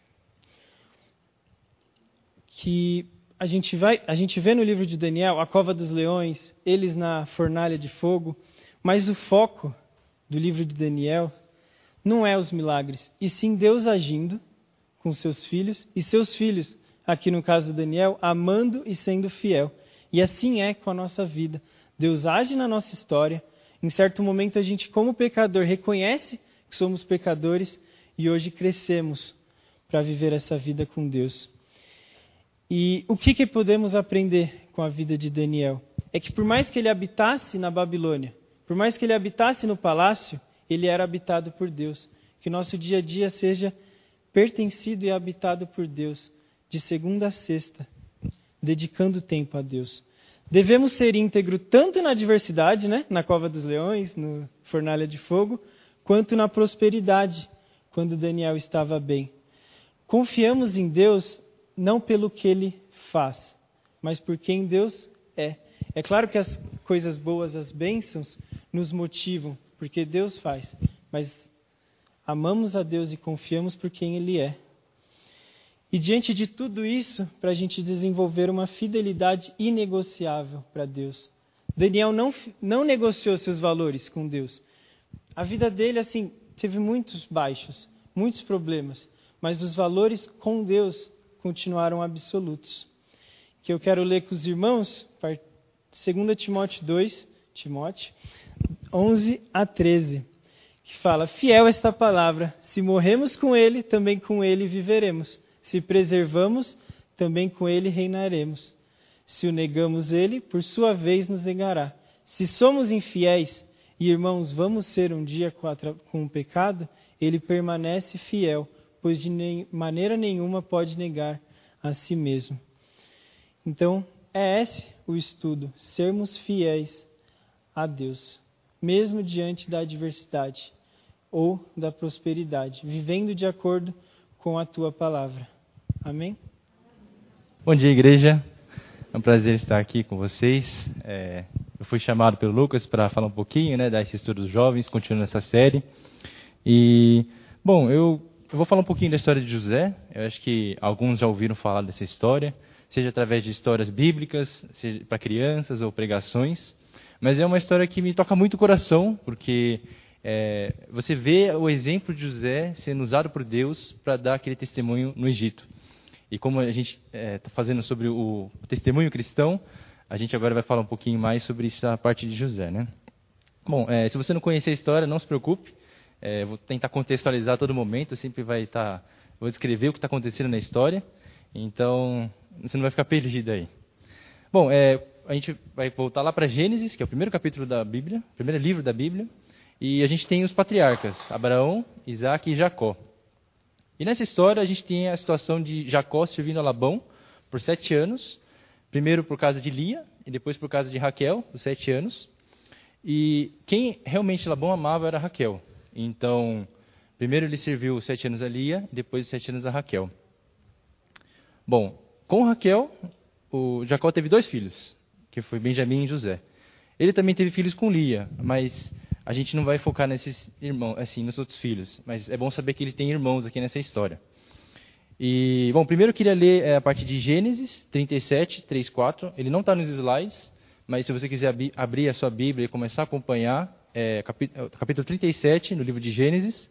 que a gente vê no livro de Daniel a cova dos leões, eles na fornalha de fogo, mas o foco do livro de Daniel não é os milagres, e sim Deus agindo com seus filhos, e seus filhos, aqui no caso do Daniel, amando e sendo fiel. E assim é com a nossa vida. Deus age na nossa história. Em certo momento a gente, como pecador, reconhece que somos pecadores e hoje crescemos para viver essa vida com Deus. E o que podemos aprender com a vida de Daniel? É que por mais que ele habitasse na Babilônia, por mais que ele habitasse no palácio, ele era habitado por Deus. Que nosso dia a dia seja pertencido e habitado por Deus, de segunda a sexta, dedicando tempo a Deus. Devemos ser íntegro tanto na adversidade, na cova dos leões, no fornalha de fogo, quanto na prosperidade, quando Daniel estava bem. Confiamos em Deus não pelo que Ele faz, mas por quem Deus é. É claro que as coisas boas, as bênçãos, nos motivam, porque Deus faz, mas amamos a Deus e confiamos por quem Ele é. E diante de tudo isso, para a gente desenvolver uma fidelidade inegociável para Deus. Daniel não negociou seus valores com Deus. A vida dele, teve muitos baixos, muitos problemas, mas os valores com Deus continuaram absolutos. Que eu quero ler com os irmãos, 2 Timóteo 2, 11 a 13, que fala: fiel esta palavra, se morremos com ele, também com ele viveremos. Se preservamos, também com ele reinaremos. Se o negamos, ele, por sua vez, nos negará. Se somos infiéis, e irmãos, vamos ser um dia com o pecado, ele permanece fiel, pois de maneira nenhuma pode negar a si mesmo. Então, é esse o estudo, sermos fiéis a Deus, mesmo diante da adversidade ou da prosperidade, vivendo de acordo com a tua palavra. Amém? Bom dia, igreja. É um prazer estar aqui com vocês. Eu fui chamado pelo Lucas para falar um pouquinho, da estudo dos jovens, continuando essa série. E, bom, eu vou falar um pouquinho da história de José. Eu acho que alguns já ouviram falar dessa história, seja através de histórias bíblicas, seja para crianças ou pregações. Mas é uma história que me toca muito o coração, porque você vê o exemplo de José sendo usado por Deus para dar aquele testemunho no Egito. E como a gente está fazendo sobre o testemunho cristão, a gente agora vai falar um pouquinho mais sobre essa parte de José, Bom, se você não conhecer a história, não se preocupe. Vou tentar contextualizar a todo momento. Eu sempre vou descrever o que está acontecendo na história. Então, você não vai ficar perdido aí. Bom, a gente vai voltar lá para Gênesis, que é o primeiro capítulo da Bíblia, o primeiro livro da Bíblia. E a gente tem os patriarcas, Abraão, Isaac e Jacó. E nessa história a gente tem a situação de Jacó servindo a Labão por 7 anos. Primeiro por causa de Lia e depois por causa de Raquel, os 7 anos. E quem realmente Labão amava era Raquel. Então, primeiro ele serviu 7 anos a Lia e depois 7 anos a Raquel. Bom, com Raquel, o Jacó teve 2 filhos, que foi Benjamim e José. Ele também teve filhos com Lia, mas a gente não vai focar nesses irmãos, nos outros filhos, mas é bom saber que ele tem irmãos aqui nessa história. E, bom, primeiro eu queria ler a parte de Gênesis 37, 3, 4. Ele não está nos slides, mas se você quiser abrir a sua Bíblia e começar a acompanhar, capítulo 37, no livro de Gênesis.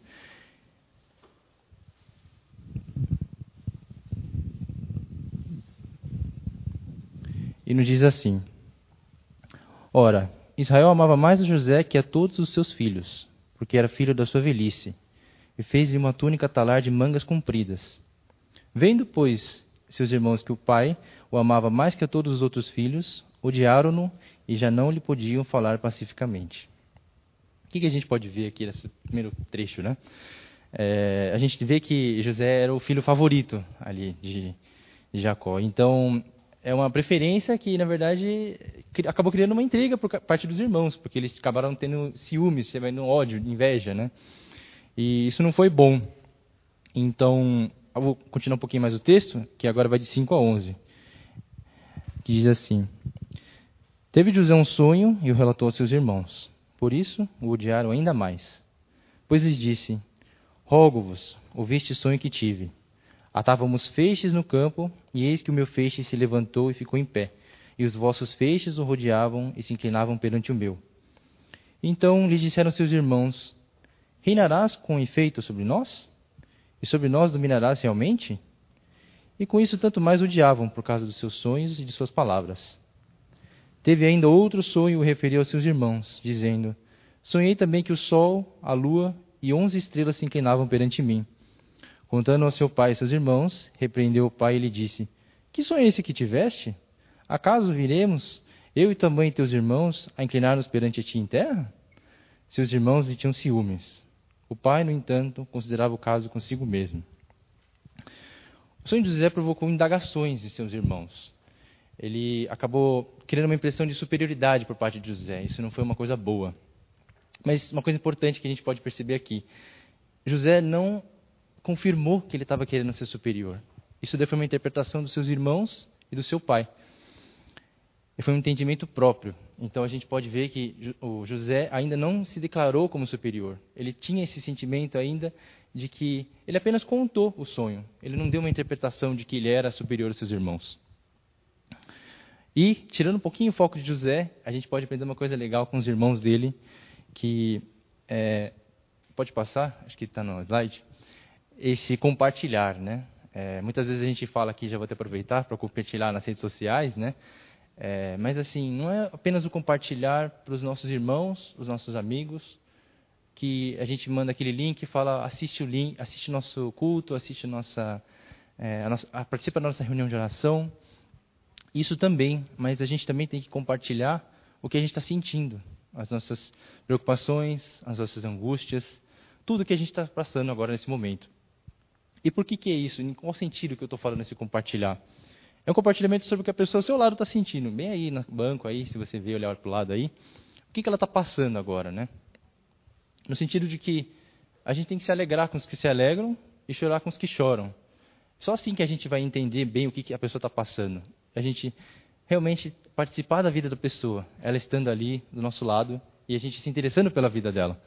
E nos diz assim: ora, Israel amava mais a José que a todos os seus filhos, porque era filho da sua velhice, e fez-lhe uma túnica talar de mangas compridas. Vendo, pois, seus irmãos que o pai o amava mais que a todos os outros filhos, odiaram-no e já não lhe podiam falar pacificamente. O que a gente pode ver aqui nesse primeiro trecho, a gente vê que José era o filho favorito ali de Jacó. Então, é uma preferência que, na verdade, acabou criando uma intriga por parte dos irmãos, porque eles acabaram tendo ciúmes, ódio, inveja, E isso não foi bom. Então, eu vou continuar um pouquinho mais o texto, que agora vai de 5 a 11. Que diz assim: teve José um sonho e o relatou aos seus irmãos. Por isso, o odiaram ainda mais. Pois lhes disse: rogo-vos, ouviste o sonho que tive. Atávamos feixes no campo, e eis que o meu feixe se levantou e ficou em pé, e os vossos feixes o rodeavam e se inclinavam perante o meu. Então lhe disseram seus irmãos: reinarás com efeito sobre nós? E sobre nós dominarás realmente? E com isso tanto mais odiavam por causa dos seus sonhos e de suas palavras. Teve ainda outro sonho e o referiu aos seus irmãos, dizendo: sonhei também que o sol, a lua e 11 estrelas se inclinavam perante mim. Contando ao seu pai e seus irmãos, repreendeu o pai e lhe disse: Que sonho é esse que tiveste? Acaso viremos, eu e tua mãe e teus irmãos, a inclinar-nos perante ti em terra? Seus irmãos lhe tinham ciúmes. O pai, no entanto, considerava o caso consigo mesmo. O sonho de José provocou indagações de seus irmãos. Ele acabou criando uma impressão de superioridade por parte de José. Isso não foi uma coisa boa. Mas uma coisa importante que a gente pode perceber aqui: José não confirmou que ele estava querendo ser superior. Isso daí foi uma interpretação dos seus irmãos e do seu pai. E foi um entendimento próprio. Então a gente pode ver que o José ainda não se declarou como superior. Ele tinha esse sentimento ainda de que ele apenas contou o sonho. Ele não deu uma interpretação de que ele era superior aos seus irmãos. E, tirando um pouquinho o foco de José, a gente pode aprender uma coisa legal com os irmãos dele, que pode passar, acho que está no slide, esse compartilhar, né? Muitas vezes a gente fala aqui, já vou até aproveitar para compartilhar nas redes sociais, né? Mas assim, não é apenas o compartilhar para os nossos irmãos, os nossos amigos, que a gente manda aquele link e fala: assiste o link, assiste nosso culto, assiste participa da nossa reunião de oração. Isso também, mas a gente também tem que compartilhar o que a gente está sentindo, as nossas preocupações, as nossas angústias, tudo que a gente está passando agora nesse momento. E por que é isso? Em qual sentido que eu estou falando esse compartilhar? É um compartilhamento sobre o que a pessoa ao seu lado está sentindo, bem aí no banco, aí, se você vê, olhar para o lado aí, o que ela está passando agora, né? No sentido de que a gente tem que se alegrar com os que se alegram e chorar com os que choram. Só assim que a gente vai entender bem o que a pessoa está passando. A gente realmente participar da vida da pessoa, ela estando ali do nosso lado e a gente se interessando pela vida dela.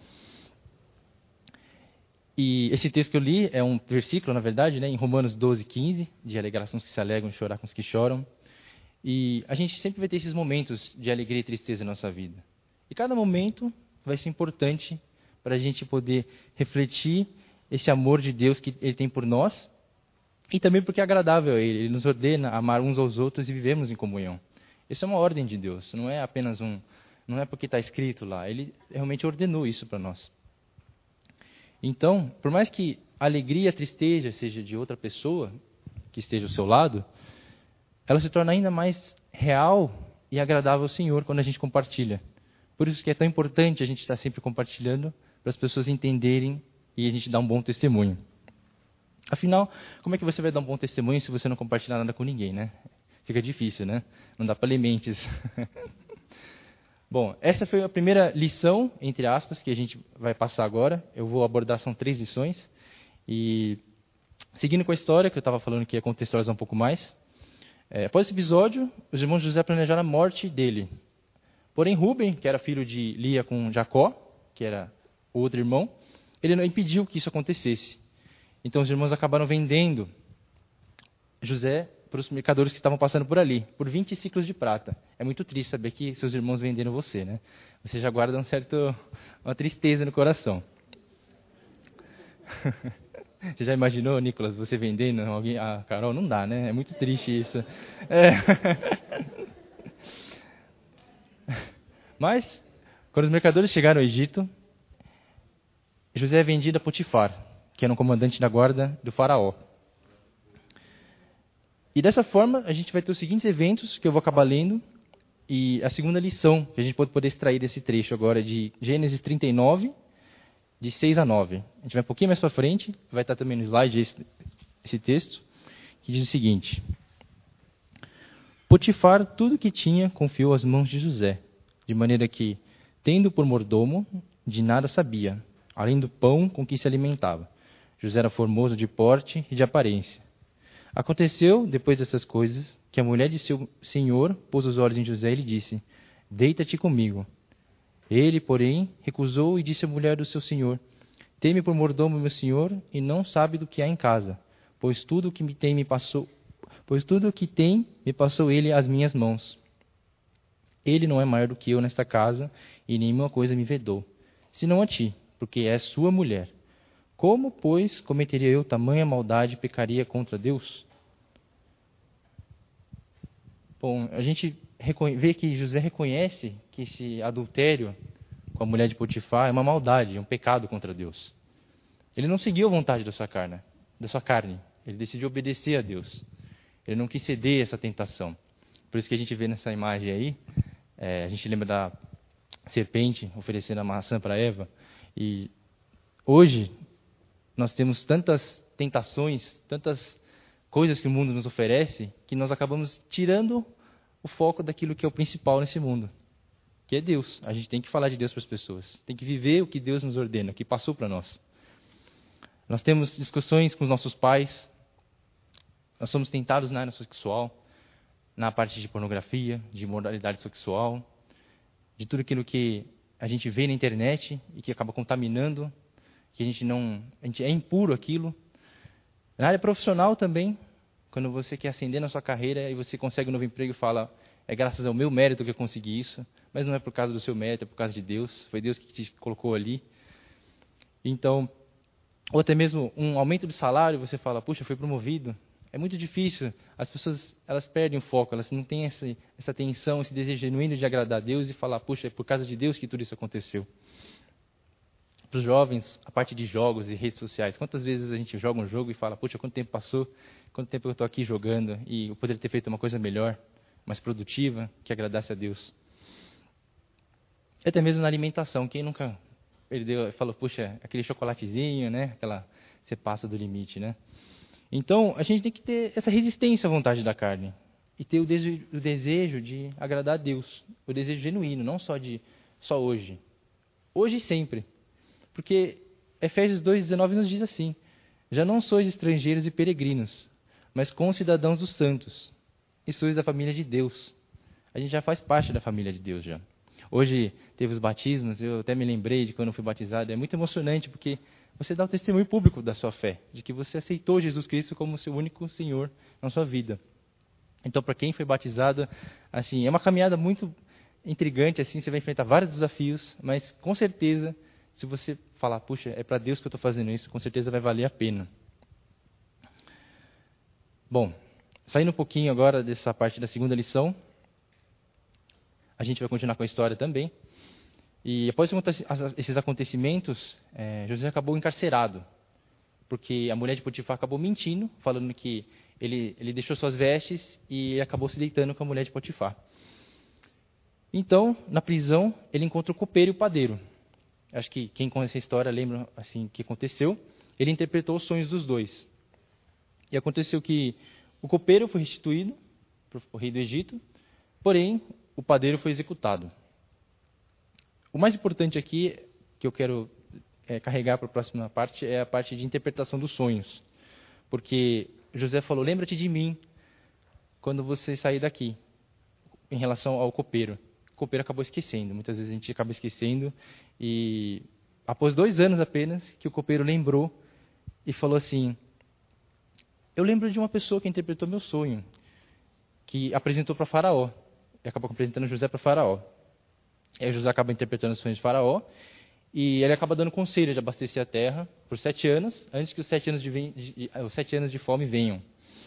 E esse texto que eu li é um versículo, na verdade, né, em Romanos 12:15, de alegrar com os que se alegram e chorar com os que choram. E a gente sempre vai ter esses momentos de alegria e tristeza na nossa vida. E cada momento vai ser importante para a gente poder refletir esse amor de Deus que Ele tem por nós, e também porque é agradável a Ele. Ele nos ordena amar uns aos outros e vivemos em comunhão. Isso é uma ordem de Deus, não é apenas não é porque está escrito lá. Ele realmente ordenou isso para nós. Então, por mais que a alegria e a tristeza seja de outra pessoa que esteja ao seu lado, ela se torna ainda mais real e agradável ao Senhor quando a gente compartilha. Por isso que é tão importante a gente estar sempre compartilhando para as pessoas entenderem e a gente dar um bom testemunho. Afinal, como é que você vai dar um bom testemunho se você não compartilhar nada com ninguém, né? Fica difícil, né? Não dá para ler mentes. Bom, essa foi a primeira lição, entre aspas, que a gente vai passar agora. Eu vou abordar, são 3 lições. E seguindo com a história, que eu estava falando que ia contextualizar um pouco mais. Após esse episódio, os irmãos de José planejaram a morte dele. Porém, Rúben, que era filho de Lia com Jacó, que era o outro irmão, ele não impediu que isso acontecesse. Então, os irmãos acabaram vendendo José para os mercadores que estavam passando por ali, por 20 ciclos de prata. É muito triste saber que seus irmãos venderam você, né? Você já guarda uma tristeza no coração. Você já imaginou, Nicolas, você vendendo alguém? Ah, Carol, não dá, né? É muito triste isso. Mas, quando os mercadores chegaram ao Egito, José é vendido a Potifar, que era um comandante da guarda do faraó. E dessa forma, a gente vai ter os seguintes eventos que eu vou acabar lendo. E a segunda lição que a gente pode poder extrair desse trecho agora é de Gênesis 39, de 6 a 9. A gente vai um pouquinho mais para frente, vai estar também no slide esse texto, que diz o seguinte: Potifar tudo o que tinha confiou às mãos de José, de maneira que, tendo por mordomo, de nada sabia, além do pão com que se alimentava. José era formoso de porte e de aparência. Aconteceu, depois dessas coisas, que a mulher de seu senhor pôs os olhos em José e lhe disse: Deita-te comigo. Ele, porém, recusou e disse à mulher do seu senhor: Teme por mordomo meu senhor e não sabe do que há em casa, pois tudo o que tem me passou ele às minhas mãos. Ele não é maior do que eu nesta casa e nenhuma coisa me vedou, senão a ti, porque és sua mulher. Como, pois, cometeria eu tamanha maldade e pecaria contra Deus? Bom, a gente vê que José reconhece que esse adultério com a mulher de Potifar é uma maldade, é um pecado contra Deus. Ele não seguiu a vontade da sua carne. Ele decidiu obedecer a Deus. Ele não quis ceder a essa tentação. Por isso que a gente vê nessa imagem aí, a gente lembra da serpente oferecendo a maçã para Eva. E hoje nós temos tantas tentações, tantas coisas que o mundo nos oferece, que nós acabamos tirando o foco daquilo que é o principal nesse mundo, que é Deus. A gente tem que falar de Deus para as pessoas. Tem que viver o que Deus nos ordena, o que passou para nós. Nós temos discussões com os nossos pais. Nós somos tentados na área sexual, na parte de pornografia, de moralidade sexual, de tudo aquilo que a gente vê na internet e que acaba contaminando, que a gente é impuro aquilo. Na área profissional também, quando você quer ascender na sua carreira e você consegue um novo emprego e fala, é graças ao meu mérito que eu consegui isso, mas não é por causa do seu mérito, é por causa de Deus, foi Deus que te colocou ali. Então, ou até mesmo um aumento de salário, você fala, puxa, fui promovido. É muito difícil, as pessoas elas perdem o foco, elas não têm essa tensão, esse desejo genuíno de agradar a Deus e falar, puxa, é por causa de Deus que tudo isso aconteceu. Para os jovens, a parte de jogos e redes sociais, quantas vezes a gente joga um jogo e fala, puxa, quanto tempo passou, quanto tempo eu estou aqui jogando e eu poderia ter feito uma coisa melhor, mais produtiva, que agradasse a Deus. Até mesmo na alimentação, quem nunca falou, puxa, aquele chocolatezinho, né? Você passa do limite, né? Então, a gente tem que ter essa resistência à vontade da carne e ter o desejo de agradar a Deus, o desejo genuíno, não só hoje. Hoje e sempre. Porque Efésios 2,19 nos diz assim, já não sois estrangeiros e peregrinos, mas concidadãos dos santos, e sois da família de Deus. A gente já faz parte da família de Deus já. Hoje teve os batismos, eu até me lembrei de quando eu fui batizado, é muito emocionante porque você dá o testemunho público da sua fé, de que você aceitou Jesus Cristo como seu único Senhor na sua vida. Então, para quem foi batizado, assim, é uma caminhada muito intrigante, assim, você vai enfrentar vários desafios, mas com certeza, se você falar, puxa, é para Deus que eu estou fazendo isso, com certeza vai valer a pena. Bom, saindo um pouquinho agora dessa parte da segunda lição, a gente vai continuar com a história também. E após esses acontecimentos, José acabou encarcerado, porque a mulher de Potifar acabou mentindo, falando que ele deixou suas vestes e acabou se deitando com a mulher de Potifar. Então, na prisão, ele encontra o copeiro e o padeiro. Acho que quem conhece a história lembra assim o que aconteceu. Ele interpretou os sonhos dos dois. E aconteceu que o copeiro foi restituído para o rei do Egito, porém, o padeiro foi executado. O mais importante aqui, que eu quero carregar para a próxima parte, é a parte de interpretação dos sonhos. Porque José falou, lembra-te de mim quando você sair daqui, em relação ao copeiro. O copeiro acabou esquecendo, muitas vezes a gente acaba esquecendo. E após 2 anos apenas, que o copeiro lembrou e falou assim, eu lembro de uma pessoa que interpretou meu sonho, que apresentou para Faraó. E acabou apresentando José para Faraó. E aí José acaba interpretando os sonhos de Faraó. E ele acaba dando conselho de abastecer a terra por 7 anos, antes que os 7 anos de fome venham.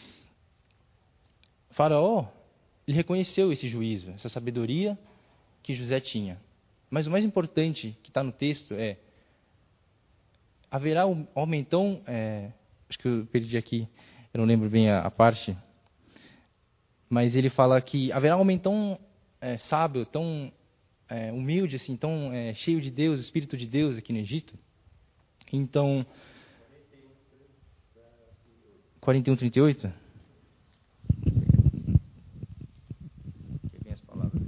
Faraó, ele reconheceu esse juízo, essa sabedoria que José tinha. Mas o mais importante que está no texto é, haverá um homem tão, acho que eu perdi aqui, eu não lembro bem a parte, mas ele fala que haverá um homem tão sábio, tão humilde, assim, tão cheio de Deus, Espírito de Deus aqui no Egito. Então, 41, 38? Bem as palavras.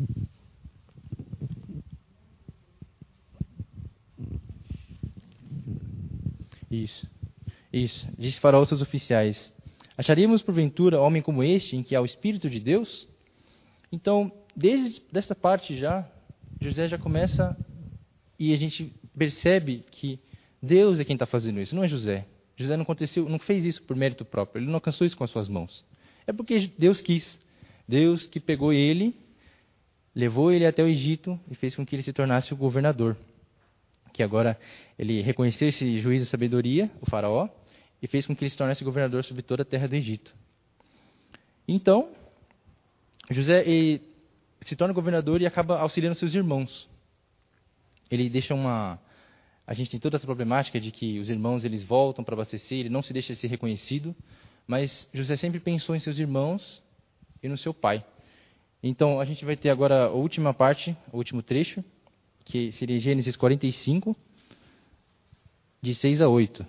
Isso. Disse Faraó aos seus oficiais, acharíamos porventura homem como este, em que há o Espírito de Deus? Então, desde essa parte já, José já começa e a gente percebe que Deus é quem está fazendo isso, não é José. José não fez isso por mérito próprio, ele não alcançou isso com as suas mãos. É porque Deus quis. Deus que pegou ele, levou ele até o Egito e fez com que ele se tornasse o governador. Que agora ele reconheceu esse juízo de sabedoria, o faraó, e fez com que ele se tornasse governador sobre toda a terra do Egito. Então, José se torna governador e acaba auxiliando seus irmãos. Ele deixa uma A gente tem toda essa problemática de que os irmãos eles voltam para abastecer, ele não se deixa ser reconhecido, mas José sempre pensou em seus irmãos e no seu pai. Então, a gente vai ter agora a última parte, o último trecho, que seria Gênesis 45, de 6 a 8.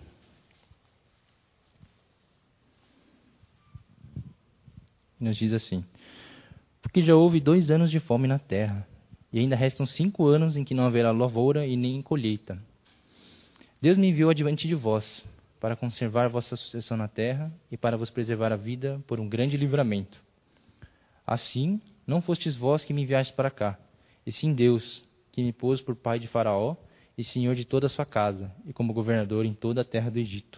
Nos diz assim: porque já houve 2 anos de fome na terra, e ainda restam 5 anos em que não haverá lavoura e nem colheita. Deus me enviou adiante de vós, para conservar vossa sucessão na terra e para vos preservar a vida por um grande livramento. Assim, não fostes vós que me enviastes para cá, e sim Deus, que me pôs por pai de Faraó e senhor de toda a sua casa, e como governador em toda a terra do Egito.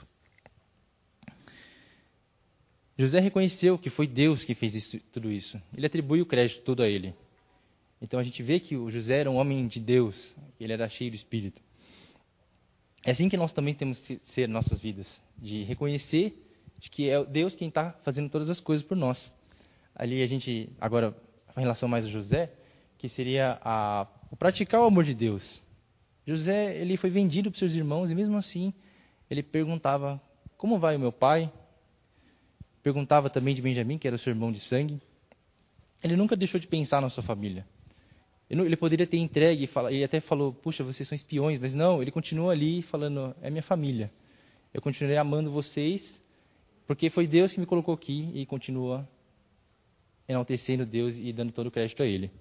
José reconheceu que foi Deus que fez tudo isso. Ele atribui o crédito todo a ele. Então a gente vê que o José era um homem de Deus, ele era cheio do Espírito. É assim que nós também temos que ser nossas vidas, de reconhecer de que é Deus quem está fazendo todas as coisas por nós. Ali a gente, agora, em relação mais a José, que seria o praticar o amor de Deus. José, ele foi vendido para seus irmãos e mesmo assim ele perguntava: como vai o meu pai? Perguntava também de Benjamim, que era o seu irmão de sangue. Ele nunca deixou de pensar na sua família. Ele poderia ter entregue e até falou: puxa, vocês são espiões, mas não, ele continuou ali falando: é minha família. Eu continuarei amando vocês, porque foi Deus que me colocou aqui, e continua enaltecendo Deus e dando todo o crédito a Ele.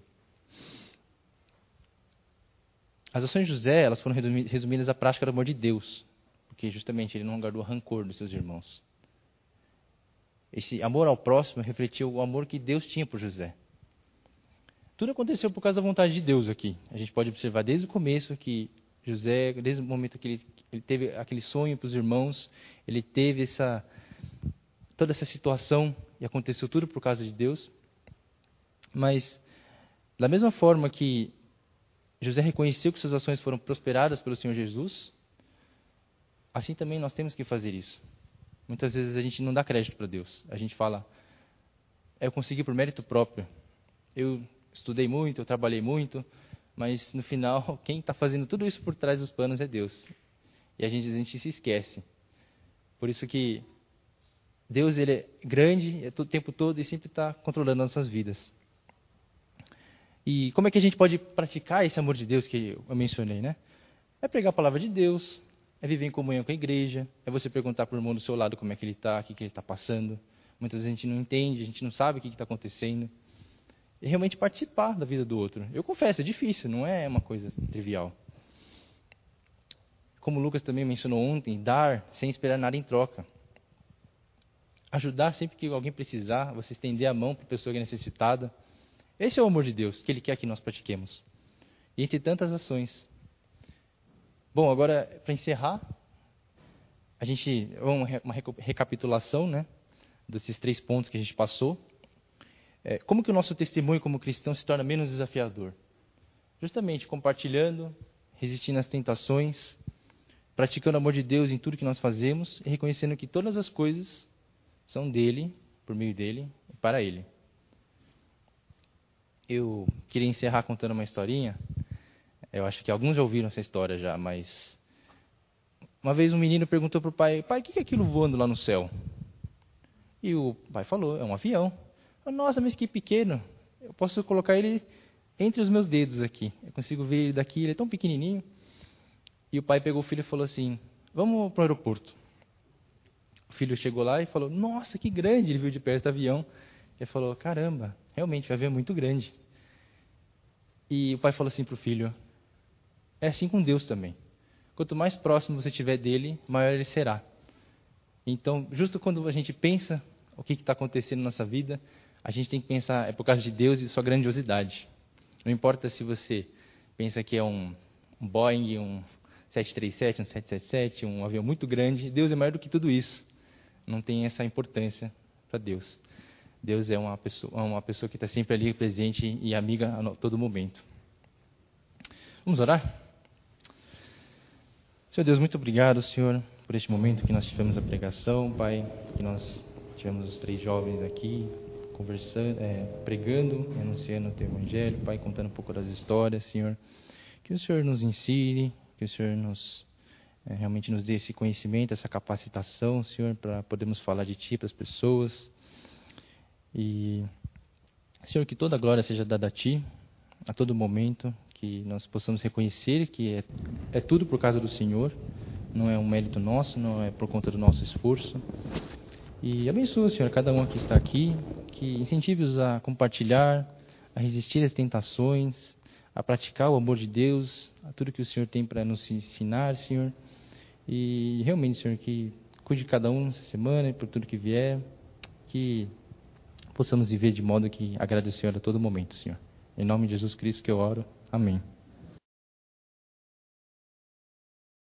As ações de José, elas foram resumidas à prática do amor de Deus, porque justamente ele não guardou rancor dos seus irmãos. Esse amor ao próximo refletiu o amor que Deus tinha por José. Tudo aconteceu por causa da vontade de Deus aqui. A gente pode observar desde o começo que José, desde o momento que ele teve aquele sonho para os irmãos, ele teve toda essa situação, e aconteceu tudo por causa de Deus. Mas, da mesma forma que José reconheceu que suas ações foram prosperadas pelo Senhor Jesus, assim também nós temos que fazer isso. Muitas vezes a gente não dá crédito para Deus. A gente fala: eu consegui por mérito próprio. Eu estudei muito, eu trabalhei muito, mas no final, quem está fazendo tudo isso por trás dos panos é Deus. E a gente se esquece. Por isso que Deus, ele é grande o tempo todo e sempre está controlando nossas vidas. E como é que a gente pode praticar esse amor de Deus que eu mencionei, né? É pregar a palavra de Deus, é viver em comunhão com a igreja, é você perguntar para o irmão do seu lado como é que ele está, o que ele está passando. Muitas vezes a gente não entende, a gente não sabe o que está acontecendo. E realmente participar da vida do outro. Eu confesso, é difícil, não é uma coisa trivial. Como o Lucas também mencionou ontem, dar sem esperar nada em troca. Ajudar sempre que alguém precisar, você estender a mão para a pessoa que é necessitada. Esse é o amor de Deus, que Ele quer que nós pratiquemos. E entre tantas ações. Bom, agora, para encerrar, a gente uma recapitulação, né, desses 3 pontos que a gente passou. Como que o nosso testemunho como cristão se torna menos desafiador? Justamente compartilhando, resistindo às tentações, praticando o amor de Deus em tudo que nós fazemos e reconhecendo que todas as coisas são dele, por meio dele e para ele. Eu queria encerrar contando uma historinha. Eu acho que alguns já ouviram essa história já, mas uma vez um menino perguntou para o pai: pai, o que é aquilo voando lá no céu? E o pai falou: é um avião. Nossa, mas que pequeno. Eu posso colocar ele entre os meus dedos aqui. Eu consigo ver ele daqui, ele é tão pequenininho. E o pai pegou o filho e falou assim: vamos para o aeroporto. O filho chegou lá e falou: nossa, que grande. Ele viu de perto o avião. Ele falou: caramba, realmente o avião é muito grande. E o pai falou assim para o filho: é assim com Deus também. Quanto mais próximo você estiver dele, maior ele será. Então, justo quando a gente pensa o que está acontecendo na nossa vida, a gente tem que pensar, é por causa de Deus e sua grandiosidade. Não importa se você pensa que é um Boeing, um 737, um 777, um avião muito grande, Deus é maior do que tudo isso. Não tem essa importância para Deus. Deus é uma pessoa que está sempre ali presente e amiga a todo momento. Vamos orar? Senhor Deus, muito obrigado, Senhor, por este momento que nós tivemos a pregação, Pai, que nós tivemos os 3 jovens aqui conversando, pregando e anunciando o Teu Evangelho, Pai, contando um pouco das histórias, Senhor. Que o Senhor nos ensine, que o Senhor realmente nos dê esse conhecimento, essa capacitação, Senhor, para podermos falar de Ti para as pessoas. E, Senhor, que toda a glória seja dada a Ti, a todo momento, que nós possamos reconhecer que é tudo por causa do Senhor, não é um mérito nosso, não é por conta do nosso esforço. E abençoa, Senhor, cada um que está aqui, que incentive-os a compartilhar, a resistir às tentações, a praticar o amor de Deus, a tudo que o Senhor tem para nos ensinar, Senhor. E realmente, Senhor, que cuide de cada um essa semana e por tudo que vier, que possamos viver de modo que agrade o Senhor a todo momento, Senhor. Em nome de Jesus Cristo que eu oro. Amém.